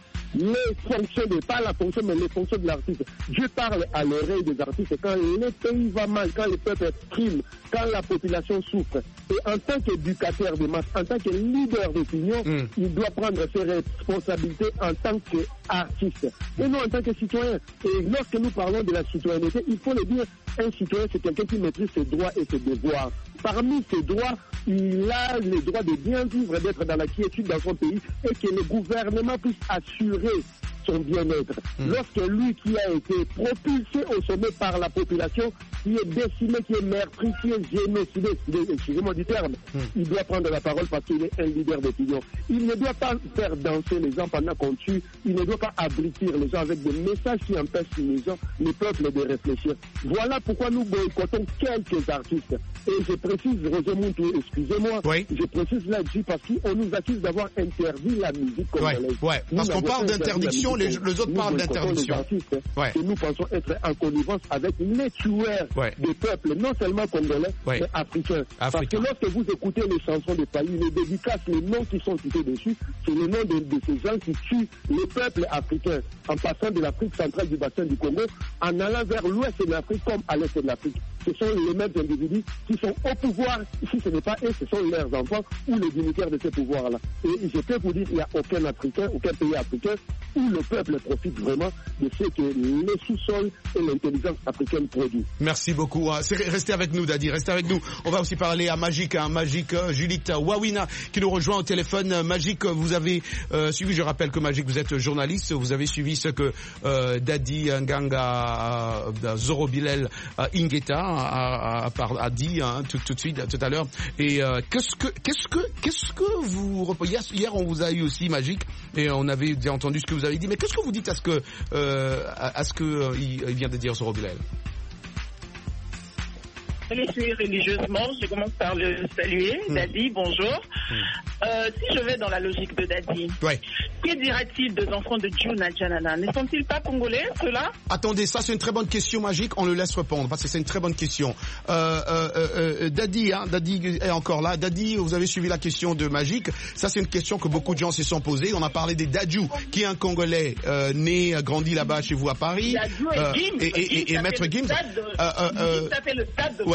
Les fonctions, pas la fonction, mais les fonctions de l'artiste. Dieu parle à l'oreille des artistes quand le pays va mal, quand le peuple exprime, quand la population souffre. Et en tant qu'éducateur de masse, en tant que leader d'opinion, il doit prendre ses responsabilités en tant qu'artiste. Et non en tant que citoyen. Et lorsque nous parlons de la citoyenneté, il faut le dire, un citoyen, c'est quelqu'un qui maîtrise ses droits et ses devoirs. Parmi ses droits, il a le droit de bien vivre, d'être dans la quiétude dans son pays et que le gouvernement puisse assurer son bien-être. Lorsque lui qui a été propulsé au sommet par la population, qui est décimé, qui est meurtri, qui est génocidé, excusez-moi du terme, il doit prendre la parole parce qu'il est un leader d'opinion. Il ne doit pas faire danser les gens pendant qu'on tue, il ne doit pas abritir les gens avec des messages qui empêchent les gens, les peuples de réfléchir. Voilà pourquoi nous boycottons quelques artistes. Et je précise, Roger Muntu, excusez-moi, je précise là-dessus parce qu'on nous accuse d'avoir interdit la musique congolaise. Parce qu'on parle d'interdiction, les autres parlent d'interdiction. Et nous pensons être en connivence avec les tueurs des peuples, non seulement congolais, mais africains. Parce que lorsque vous écoutez les chansons de Fally, les dédicaces, les noms qui sont cités dessus, c'est les noms de ces gens qui tuent les peuples africains en passant de l'Afrique centrale du bassin du Congo, en allant vers l'ouest de l'Afrique comme à l'est de l'Afrique. Ce sont les mêmes individus qui sont au pouvoir. Ici, ce n'est pas eux, ce sont leurs enfants ou les dignitaires de ces pouvoirs-là. Et je peux vous dire, il n'y a aucun Africain, aucun pays africain où le peuple profite vraiment de ce que les sous-sols et l'intelligence africaine produisent. Merci beaucoup. Restez avec nous, Dadi, restez avec nous. On va aussi parler à Magic, Juliette Wawina qui nous rejoint au téléphone. Magic, vous avez suivi, je rappelle que Magic, vous êtes journaliste, vous avez suivi ce que Dadi Nganga Zorobilel Ingeta a dit tout de suite, tout à l'heure. Et qu'est-ce que vous... Hier, on vous a eu aussi, Magic, et on avait déjà entendu ce que vous avez dit, mais qu'est-ce que vous dites à ce que il vient de dire Zorobilel? Je le suis religieusement, je commence par le saluer. Dadi, bonjour. Si je vais dans la logique de Dadi, que dira-t-il des enfants de Djouna Djanana? Ne sont-ils pas congolais, ceux-là? Attendez, ça c'est une très bonne question, Magique, on le laisse répondre, parce que c'est une très bonne question. Dadi est encore là. Dadi, vous avez suivi la question de Magique. Ça c'est une question que beaucoup de gens se sont posées. On a parlé des Dadju, qui est un Congolais né, grandi là-bas chez vous à Paris. Dadju et Maître Gims. Ça fait le stade de France.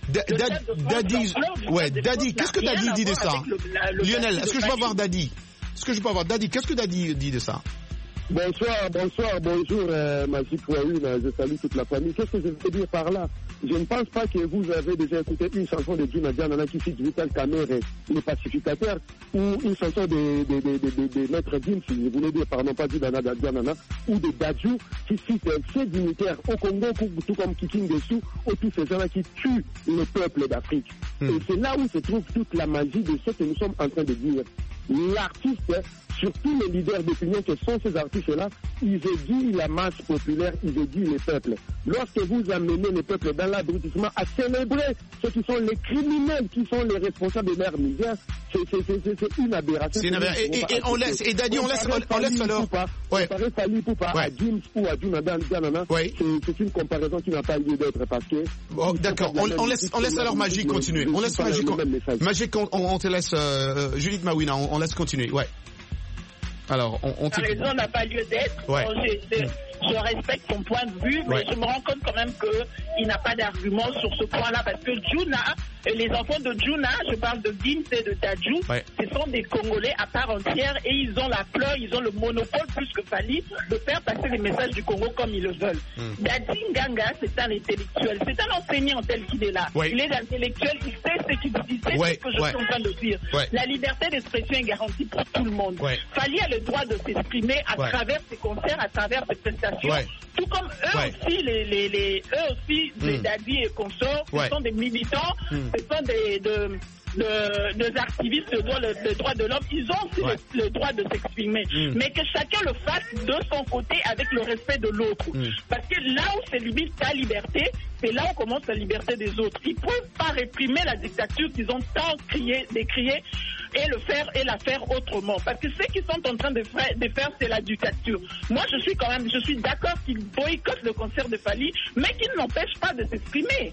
Daddy, qu'est-ce que Daddy dit de ça? Lionel, est-ce que je peux avoir Daddy? Daddy, qu'est-ce que Daddy dit de ça? Bonsoir, bonjour Magic Wawina, je salue toute la famille. Qu'est-ce que je veux dire par là? Je ne pense pas que vous avez déjà écouté une chanson de Djuna Djanana qui cite Vital Kamerhe, le pacificateur, ou une chanson de Maître Dim, si vous voulez dire, pardon, pas Djuna Djanana, ou de Dadju qui cite ces dignitaires au Congo, tout comme Kiking Dessous, ou tous ces gens-là qui tuent le peuple d'Afrique. Et c'est là où se trouve toute la magie de ce que nous sommes en train de dire. L'artiste, surtout les leaders d'opinion que sont ces artistes-là, ils éduquent la masse populaire, ils éduquent les peuples. Lorsque vous amenez les peuples dans l'abrutissement à célébrer ceux qui sont les criminels, qui sont les responsables de leurs misères, c'est une aberration. Et on laisse, et Daddy, on laisse alors. Comparer Fally Ipupa à Gims ou à Djuna Djanana, c'est une comparaison qui n'a pas lieu d'être parce que. Bon, d'accord, on laisse alors Magic continuer. On laisse Magic, on te laisse, Judith Mawina, on laisse continuer, ouais. Alors, La raison n'a pas lieu d'être. Ouais. Je respecte son point de vue, mais je me rends compte quand même qu'il n'a pas d'argument sur ce point-là, parce que Djuna, les enfants de Djuna, je parle de Gims et de Dadju, ce sont des Congolais à part entière et ils ont la fleur, ils ont le monopole plus que Fally de faire passer les messages du Congo comme ils le veulent. Daddy Nganga, c'est un intellectuel, c'est un enseignant tel qu'il est là. Il est intellectuel, il sait ce qu'il dit, c'est ce que je suis en train de dire. La liberté d'expression est garantie pour tout le monde. Fally a le droit de s'exprimer à travers ses concerts, à travers ses prestations. Tout comme eux aussi, les Daddy et consorts, ce sont des militants, ce sont des activistes de droits de l'homme, ils ont aussi le droit de s'exprimer. Mais que chacun le fasse de son côté avec le respect de l'autre. Parce que là où se limite ta liberté, c'est là où commence la liberté des autres. Ils ne peuvent pas réprimer la dictature qu'ils ont tant décriée et la faire autrement. Parce que ce qu'ils sont en train de faire, c'est la dictature. Moi, je suis d'accord qu'ils boycottent le concert de Fally, mais qu'ils n'empêchent pas de s'exprimer.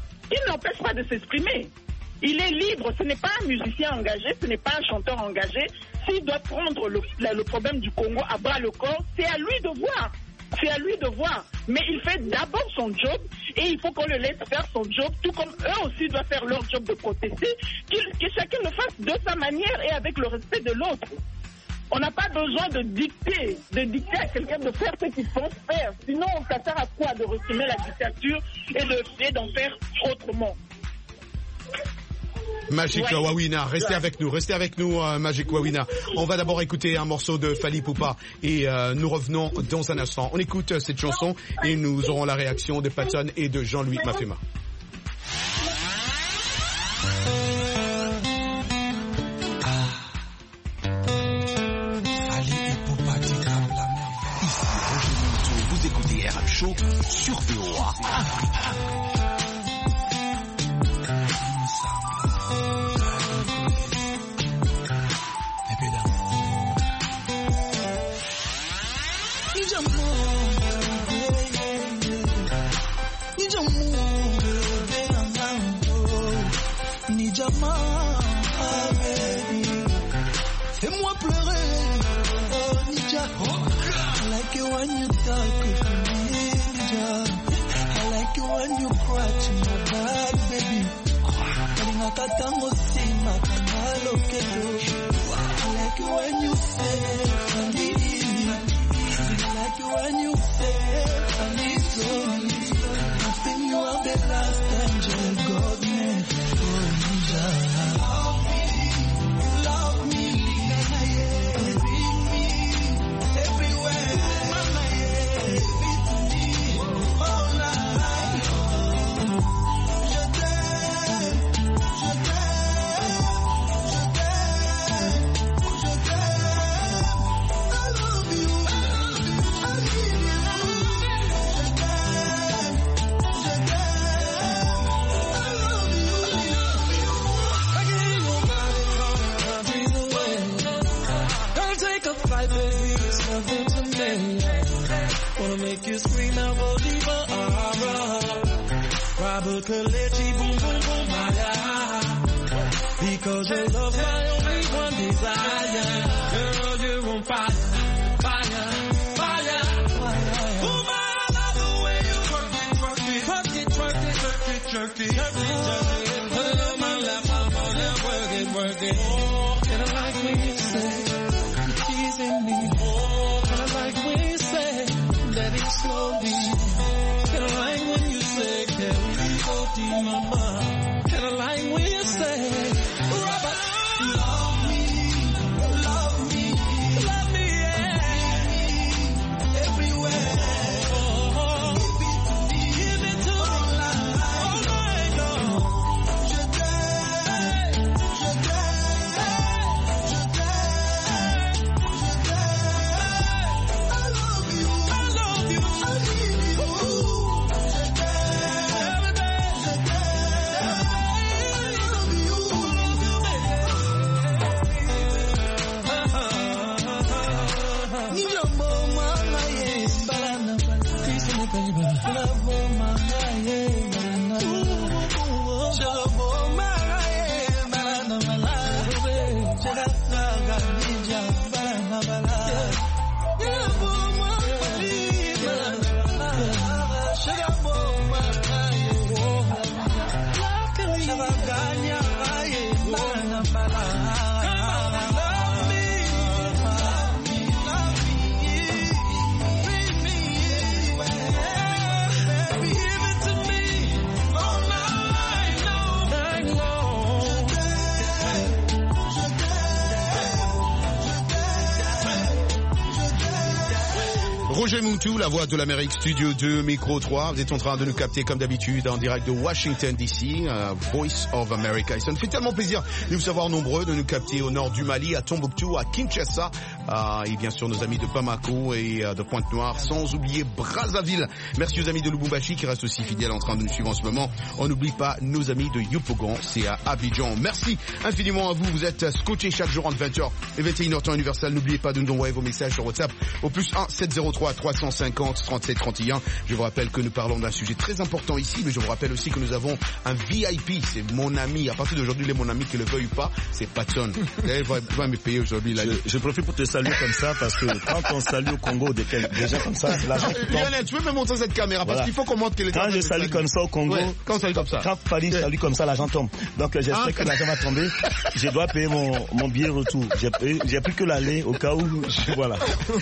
Il est libre, ce n'est pas un musicien engagé, ce n'est pas un chanteur engagé. S'il doit prendre le problème du Congo à bras le corps, c'est à lui de voir. Mais il fait d'abord son job et il faut qu'on le laisse faire son job, tout comme eux aussi doivent faire leur job de protester, que chacun le fasse de sa manière et avec le respect de l'autre. On n'a pas besoin de dicter à quelqu'un de faire ce qu'il faut faire. Sinon, ça sert à quoi de réprimer la dictature et d'en faire autrement? Magic Wawina, restez avec nous, Magic Wawina. On va d'abord écouter un morceau de Fally Ipupa et nous revenons dans un instant. On écoute cette chanson et nous aurons la réaction de Patton et de Jean-Louis Mafema. Vous écoutez RM Show sur VOA. Fais-moi pleurer, oh Nija. I like it when you talk to me, Nija. I like it when you cry to my back, baby. Kalinga katango sima kanalo kedo. I like it when you say Fally. I like it when you say Fally. I think you are the last angel God made. Oh Nija. Wanna make you scream out Bolivar, Robert Kalechi, boom, boom, boom, because your love's my only one desire. Girl, you're on fire, fire, fire. Oh, my, I love the way you work it, work it, work it, work it, work it, work it, work it. Kinda like when you say you're teasing me. Kinda like when you say that it's slowly. Kinda like when you say can we go deep, mama. Kinda like when you say Robert, love me, love me, love me, yeah. Everywhere. Give it to me, oh my God. Roger Muntu, la voix de l'Amérique, Studio 2, Micro 3. Vous êtes en train de nous capter comme d'habitude en direct de Washington DC, Voice of America. Et ça nous fait tellement plaisir de vous savoir nombreux, de nous capter au nord du Mali, à Tombouctou, à Kinshasa, et bien sûr nos amis de Bamako et de Pointe-Noire, sans oublier Brazzaville. Merci aux amis de Lubumbashi qui restent aussi fidèles en train de nous suivre en ce moment. On n'oublie pas nos amis de Yopougon, c'est à Abidjan. Merci infiniment à vous, vous êtes scotchés chaque jour entre 20h et 21h temps universel. N'oubliez pas de nous envoyer vos messages sur WhatsApp au plus 1 703 350 37 31. Je vous rappelle que nous parlons d'un sujet très important ici, mais je vous rappelle aussi que nous avons un VIP, c'est mon ami. À partir d'aujourd'hui, il est mon ami, qu'il le veuille ou pas, c'est Patson. Il va me payer aujourd'hui. Je profite pour te saluer comme ça, parce que quand on salue au Congo, déjà comme ça, c'est l'argent qui tombe. Lionel, tu peux me montrer cette caméra, parce qu'il faut qu'on montre que les gens... Quand je salue comme ça au Congo, quand on salue comme ça. Quand Paris salue comme ça, l'argent tombe. Donc j'espère que l'argent va tomber. Je dois payer mon billet retour. J'ai plus que l'aller au cas où, voilà.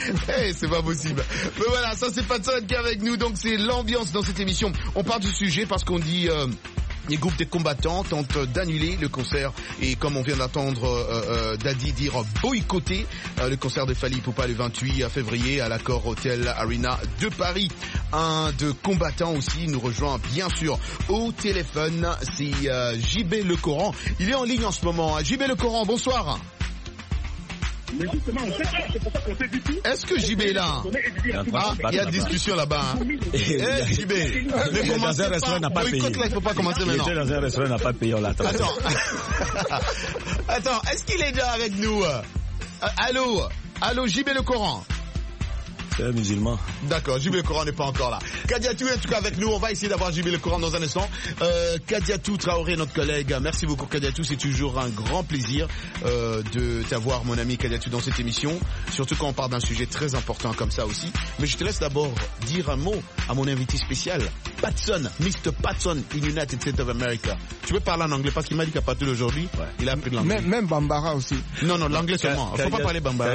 C'est pas possible. Mais voilà, ça c'est Patson qui est avec nous, donc c'est l'ambiance dans cette émission. On parle du sujet parce qu'on dit... les groupes des combattants tentent d'annuler le concert et comme on vient d'entendre Daddy dire boycotter le concert de Fally Ipupa le 28 février à l'Accor Hotel Arena de Paris. Un de combattants aussi nous rejoint bien sûr au téléphone, c'est JB Le Coran. Il est en ligne en ce moment. JB Le Coran, bonsoir. Mais justement, en fait, c'est pour ça qu'on s'est dit tout. Est-ce que JB est là? Il y a discussion là-bas. JB, mais dans un restaurant, n'a pas payé. Là, il faut pas commencer maintenant. Il était dans un restaurant, n'a pas payé, on l'attend. Attends, est-ce qu'il est là avec nous? Allô, JB Le Coran. C'est un musulman. D'accord, JB Le Coran n'est pas encore là. Kadiatou est en tout cas avec nous, on va essayer d'avoir JB Le Coran dans un instant. Kadiatou Traoré, notre collègue, merci beaucoup Kadiatou, c'est toujours un grand plaisir de t'avoir mon ami Kadiatou dans cette émission, surtout quand on parle d'un sujet très important comme ça aussi. Mais je te laisse d'abord dire un mot à mon invité spécial, Patson, Mr. Patson in United States of America. Tu peux parler en anglais parce qu'il m'a dit qu'à partir d'aujourd'hui, il a appris l'anglais. Même Bambara aussi. Non, l'anglais seulement. Faut pas parler Bambara.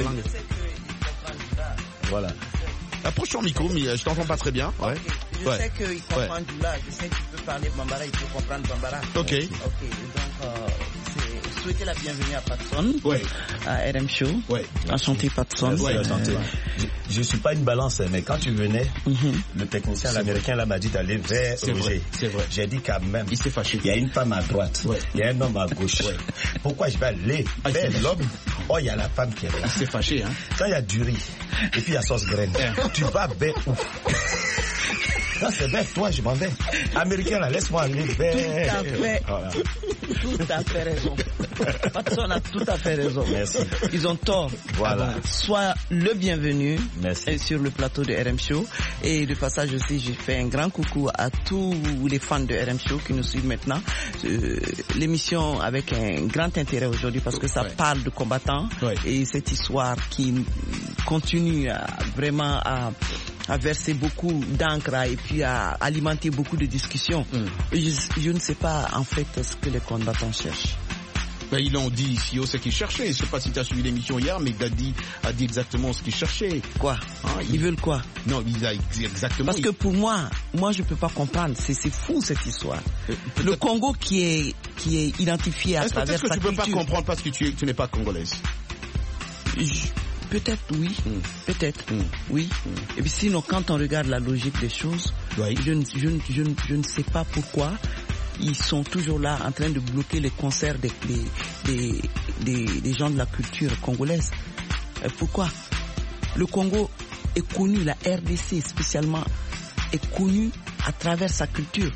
Voilà. Approche ton micro, mais je t'entends pas très bien. Okay. Je sais qu'il comprend Doula, je sais qu'il peut parler Bambara, il peut comprendre Bambara. Ok. Donc, c'est souhaiter la bienvenue à Patson, à RM Show. Enchanté Patson. Je suis pas une balance, mais quand tu venais, le technicien l'américain là m'a dit d'aller vers Roger. C'est vrai. J'ai dit quand même, il s'est fâché. Il y a une femme à droite, il y a un homme à gauche. Pourquoi je vais aller vers l'homme? Oh, il y a la femme qui est là. Il s'est fâché, hein. Quand il y a du riz, et puis il y a sauce graine, tu vas vers où? Quand c'est vers toi, je m'en vais. Américain, là, laisse-moi aller vers... Tout à fait raison. Patson a tout à fait raison. Merci. Ils ont tort. Voilà. Sois le bienvenu. Merci. Sur le plateau de RM Show. Et de passage aussi, j'ai fait un grand coucou à tous les fans de RM Show qui nous suivent maintenant. L'émission avec un grand intérêt aujourd'hui parce que ça parle de combattants et cette histoire qui continue vraiment à verser beaucoup d'encre et puis à alimenter beaucoup de discussions. Je ne sais pas en fait ce que les combattants cherchent. Ben, ils l'ont dit ici, ce qu'ils cherchaient. Je sais pas si tu as suivi l'émission hier, mais Daddy a dit exactement ce qu'ils cherchaient. Quoi Ils veulent quoi? Non, il a exactement... Parce que pour moi je peux pas comprendre. C'est fou cette histoire. Le Congo qui est identifié à travers sa culture. Est-ce que tu peux pas comprendre parce que tu n'es pas congolaise? Peut-être oui, peut-être oui. Et puis sinon, quand on regarde la logique des choses, je ne sais pas pourquoi ils sont toujours là en train de bloquer les concerts des gens de la culture congolaise. Pourquoi? Le Congo est connu, la RDC spécialement, est connue à travers sa culture.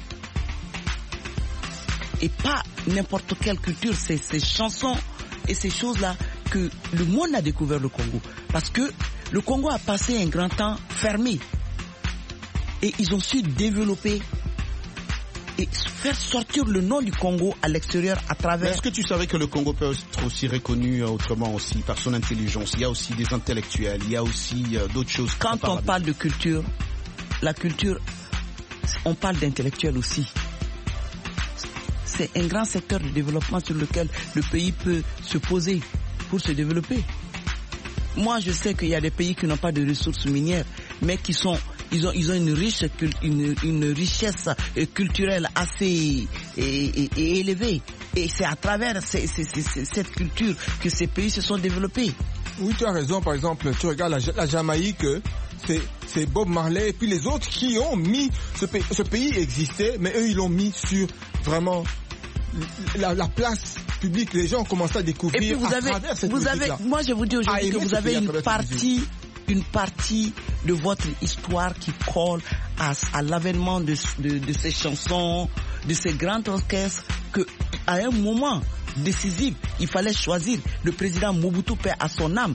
Et pas n'importe quelle culture, c'est ces chansons et ces choses-là que le monde a découvert le Congo. Parce que le Congo a passé un grand temps fermé. Et ils ont su développer et faire sortir le nom du Congo à l'extérieur à travers... Mais est-ce que tu savais que le Congo peut être aussi reconnu autrement aussi, par son intelligence? Il y a aussi des intellectuels, il y a aussi d'autres choses. Quand on parle de culture, la culture, on parle d'intellectuels aussi. C'est un grand secteur de développement sur lequel le pays peut se poser pour se développer. Moi, je sais qu'il y a des pays qui n'ont pas de ressources minières, mais qui sont... Ils ont une richesse culturelle assez élevée. Et c'est à travers cette culture que ces pays se sont développés. Oui, tu as raison. Par exemple, tu regardes la Jamaïque, c'est Bob Marley et puis les autres qui ont mis... Ce pays existait, mais eux, ils l'ont mis sur vraiment la place publique. Les gens ont commencé à découvrir. Et puis vous avez, moi je vous dis aujourd'hui que vous avez une partie de votre histoire qui colle à l'avènement de ces chansons, de ces grands orchestres, que à un moment décisif, il fallait choisir. Le président Mobutu, paix à son âme,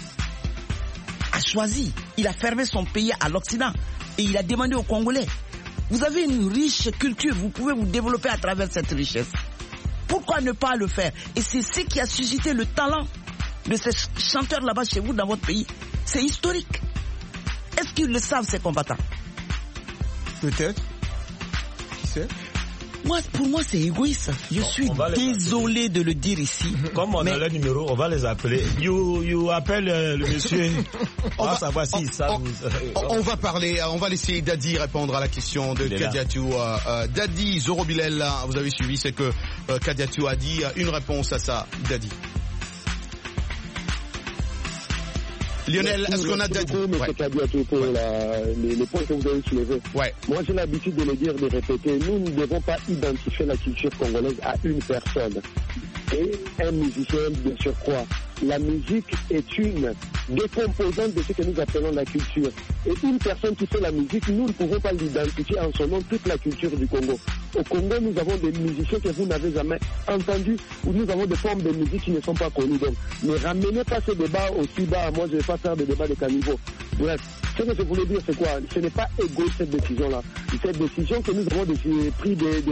a choisi. Il a fermé son pays à l'Occident et il a demandé aux Congolais: vous avez une riche culture, vous pouvez vous développer à travers cette richesse. Pourquoi ne pas le faire? Et c'est ce qui a suscité le talent de ces chanteurs là-bas chez vous, dans votre pays. C'est historique. Est-ce qu'ils le savent, ces combattants? Peut-être. Qui sait? Pour moi, c'est égoïste. Je suis désolé de le dire ici. Comme on a le numéro, on va les appeler. You appelle le monsieur. On va savoir s'ils savent. On va parler, on va laisser Daddy répondre à la question de Kadiatou. Daddy, Zoro Bilel, vous avez suivi, c'est que Kadiatou a dit une réponse à ça. Daddy. Lionel, est-ce qu'on a Daddy? M. Kadiatou, pour les points que vous avez soulevés. Ouais. Moi, j'ai l'habitude de le dire, de répéter. Nous ne devons pas identifier la culture congolaise à une personne et un musicien de surcroît. La musique est une des composantes de ce que nous appelons la culture. Et une personne qui fait la musique, nous ne pouvons pas l'identifier en son nom toute la culture du Congo. Au Congo, nous avons des musiciens que vous n'avez jamais entendus, ou nous avons des formes de musique qui ne sont pas connues. Donc, ne ramenez pas ce débat aussi bas. Moi, je ne vais pas faire de débat de caniveau. Bref, ce que je voulais dire, c'est quoi? Ce n'est pas égoïste cette décision-là. Cette décision que nous avons pris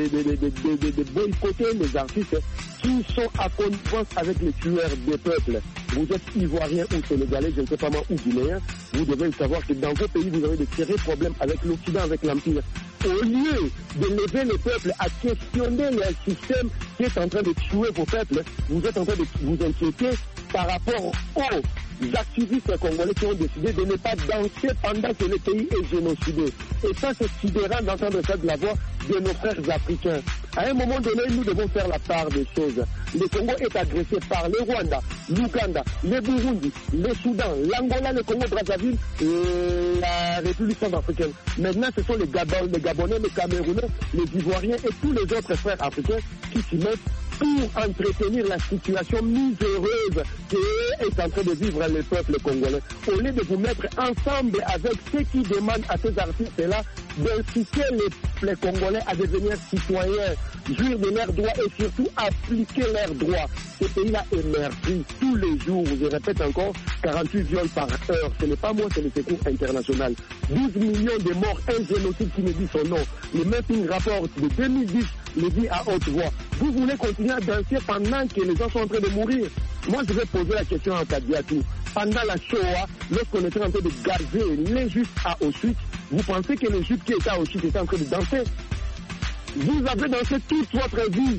de boycotter les artistes qui sont à connivence avec les tueurs des peuples. Vous êtes Ivoirien ou Sénégalais, je ne sais pas moi, ou Guinéen, vous devez savoir que dans vos pays, vous avez des sérieux problèmes avec l'Occident, avec l'Empire. Au lieu de lever les peuples à questionner le système qui est en train de tuer vos peuples, vous êtes en train de vous inquiéter par rapport aux activistes congolais qui ont décidé de ne pas danser pendant que le pays est génocidé. Et ça, c'est sidérant d'entendre ça de la voix de nos frères africains. À un moment donné, nous devons faire la part des choses. Le Congo est agressé par le Rwanda, l'Ouganda, le Burundi, le Soudan, l'Angola, le Congo-Brazzaville et la République centrafricaine. Maintenant, ce sont les Gabonais, les Camerounais, les Ivoiriens et tous les autres frères africains qui s'y mettent pour entretenir la situation miséreuse qu'est en train de vivre le peuple congolais. Au lieu de vous mettre ensemble avec ceux qui demandent à ces artistes-là d'inciter les Congolais à devenir citoyens, jouir de leurs droits et surtout appliquer leurs droits. Ce pays-là est meurtri tous les jours. Je répète encore, 48 viols par heure. Ce n'est pas moi, c'est le Secours international. 12 millions de morts, un génocide qui me dit son nom. Le mapping rapport de 2010 le dit à haute voix. Vous voulez continuer à danser pendant que les gens sont en train de mourir? Moi, je vais poser la question à Kadiatou. Pendant la Shoah, lorsqu'on était en train de gazer les Juifs à Auschwitz, vous pensez que les Juifs qui étaient à Auschwitz étaient en train de danser? Vous avez dansé toute votre vie.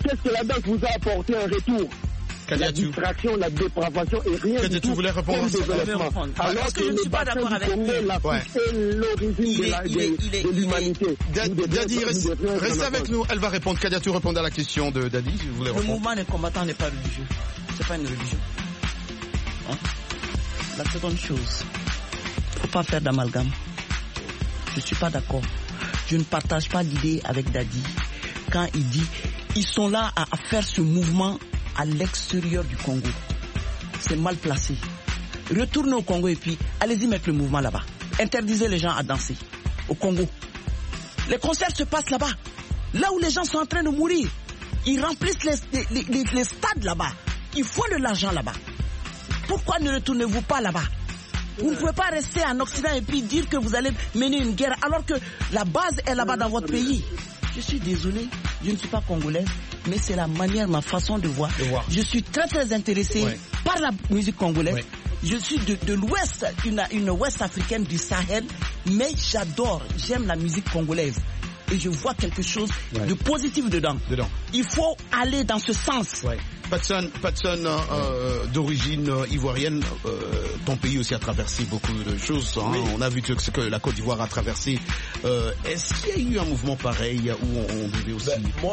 qu'est-ce que la danse vous a apporté en retour? La distraction, la dépravation et rien du tout. Tu voulais répondre à ça? Alors que je ne suis pas d'accord avec vous. L'Afrique est l'origine de l'humanité. Dadi, restez avec nous. Elle va répondre. Kadiatou, répondre à la question de Dadi. Le mouvement des combattants n'est pas religieux. C'est pas une religion. Hein? La seconde chose, faut pas faire d'amalgame. Je suis pas d'accord. Je ne partage pas l'idée avec Dadi quand il dit ils sont là à faire ce mouvement à l'extérieur du Congo. C'est mal placé. Retournez au Congo et puis allez-y mettre le mouvement là-bas. Interdisez les gens à danser au Congo. Les concerts se passent là-bas. Là où les gens sont en train de mourir. Ils remplissent les stades là-bas. Ils font de l'argent là-bas. Pourquoi ne retournez-vous pas là-bas? Vous ne pouvez pas rester en Occident et puis dire que vous allez mener une guerre alors que la base est là-bas dans votre pays. Je suis désolé, je ne suis pas congolaise, mais c'est la manière, ma façon de voir. Je suis très très intéressé par la musique congolaise. Ouais. Je suis de l'Ouest, une Ouest africaine du Sahel, mais j'aime la musique congolaise. Et je vois quelque chose de positif dedans. Il faut aller dans ce sens. Ouais. Patson, d'origine ivoirienne, ton pays aussi a traversé beaucoup de choses. Hein. Oui. On a vu ce que la Côte d'Ivoire a traversé. Est-ce qu'il y a eu un mouvement pareil où on devait aussi...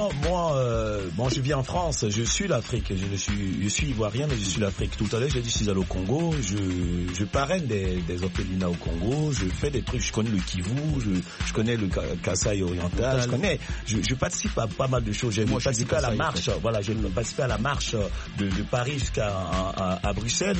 Moi, je vis en France, je suis l'Afrique. Je suis ivoirien, mais je suis l'Afrique. Tout à l'heure, j'ai dit je suis allé au Congo. Je parraine des orphelinats au Congo. Je fais des trucs. Je connais le Kivu, je connais le Kasaï oriental. Je participe à pas mal de choses. J'ai participé à la marche. Voilà, j'ai participé à la marche de Paris jusqu'à Bruxelles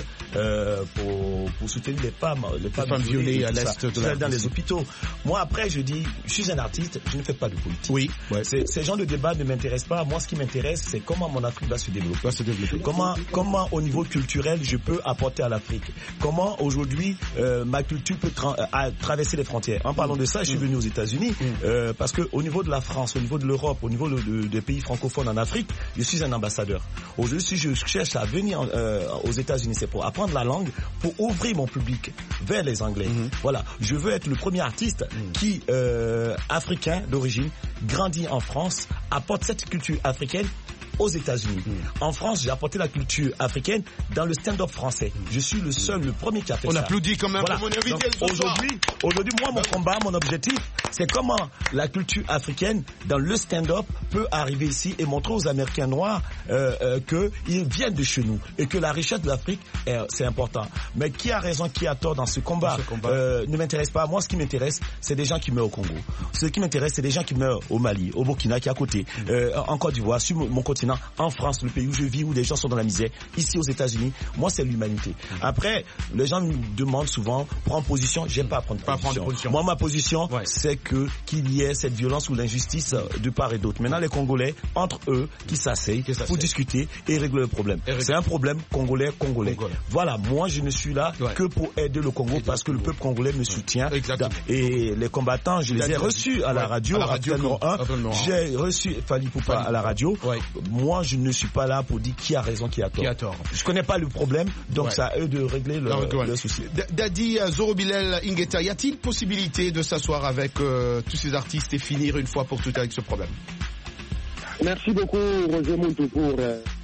pour soutenir les femmes violées à l'est de la dans les hôpitaux. Moi après je dis je suis un artiste, je ne fais pas de politique. Oui. Ces genres de débats ne m'intéressent pas. Moi ce qui m'intéresse c'est comment mon Afrique va se développer. Comment au niveau culturel je peux apporter à l'Afrique. Comment aujourd'hui ma culture peut traverser les frontières. En parlant de ça, je suis venu aux États-Unis parce que au niveau de la France, au niveau de l'Europe, au niveau des pays francophones en Afrique, je suis un ambassadeur. Aujourd'hui, si je cherche à venir aux États-Unis, c'est pour apprendre la langue, pour ouvrir mon public vers les Anglais. Voilà, je veux être le premier artiste qui, africain d'origine, grandit en France, apporte cette culture africaine aux États-Unis. En France, j'ai apporté la culture africaine dans le stand-up français. Je suis le premier qui a fait ça. On applaudit quand même pour mon invité. Aujourd'hui, moi, mon combat, mon objectif, c'est comment la culture africaine dans le stand-up peut arriver ici et montrer aux Américains noirs qu'ils viennent de chez nous et que la richesse de l'Afrique, c'est important. Mais qui a raison, qui a tort dans ce combat, ne m'intéresse pas. Moi, ce qui m'intéresse, c'est des gens qui meurent au Congo. Ce qui m'intéresse, c'est des gens qui meurent au Mali, au Burkina, qui est à côté, en Côte d'Ivoire, sur mon continent, en France, le pays où je vis, où des gens sont dans la misère, ici aux États-Unis. Moi, c'est l'humanité. Après, les gens me demandent souvent, prends position. J'aime pas prendre position. Moi, ma position, c'est qu'il y ait cette violence ou l'injustice de part et d'autre. Maintenant, les Congolais, entre eux, qui s'asseyent pour discuter et régler le problème. C'est un problème congolais. Voilà, moi, je ne suis là que pour aider le Congo parce que le peuple congolais me soutient. Et les combattants, je les ai reçus à la radio, numéro 1. J'ai reçu Fali Poupa à la radio. Moi, je ne suis pas là pour dire qui a raison, qui a tort. Je connais pas le problème, donc c'est à eux de régler le souci. Dadi, Zorobilel Ingeta, y a-t-il possibilité de s'asseoir avec tous ces artistes et finir une fois pour toutes avec ce problème? Merci beaucoup, Roger Montou, pour...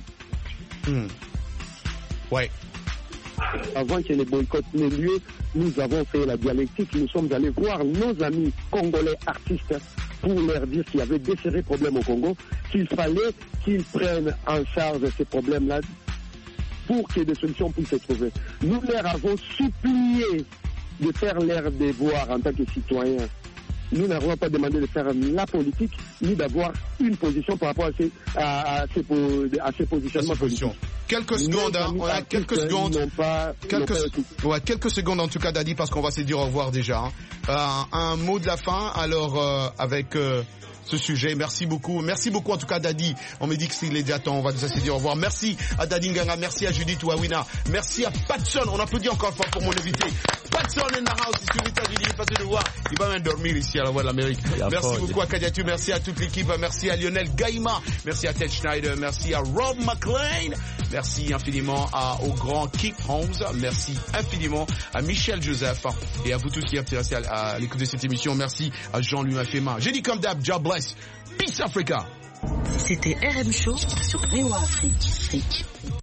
Avant que les boycotts n'aient lieu, nous avons fait la dialectique. Nous sommes allés voir nos amis congolais artistes pour leur dire qu'il y avait des sérieux problèmes au Congo, qu'il fallait qu'ils prennent en charge ces problèmes-là pour que des solutions puissent être trouvées. Nous leur avons supplié de faire leur devoir en tant que citoyens. Nous n'avons pas demandé de faire la politique, ni d'avoir une position par rapport à ces positionnements politiques. Quelques secondes, on a quelques secondes. Quelques secondes en tout cas, Dadi, parce qu'on va se dire au revoir déjà. Un mot de la fin, alors avec ce sujet. Merci beaucoup en tout cas, Dadi. On me dit que s'il est déjà temps, on va se dire au revoir. Merci à Dadi Nganga, merci à Judith Ouawina, merci à Patson. On applaudit encore une fois pour mon invité. Patson in the house, ici aux États-Unis, passez le voir. Il va même dormir ici à la voix de l'Amérique. Merci beaucoup à Kadiatou, merci à toute l'équipe, merci à Lionel Gaïma, merci à Ted Schneider, merci à Rob McLean, merci infiniment au grand Keith Holmes, merci infiniment à Michel Joseph et à vous tous qui êtes intéressés à l'écoute de cette émission. Merci à Jean-Louis Mafema. J'ai dit comme d'hab, job bless. Peace Africa. C'était RM Show sur VOA Afrique.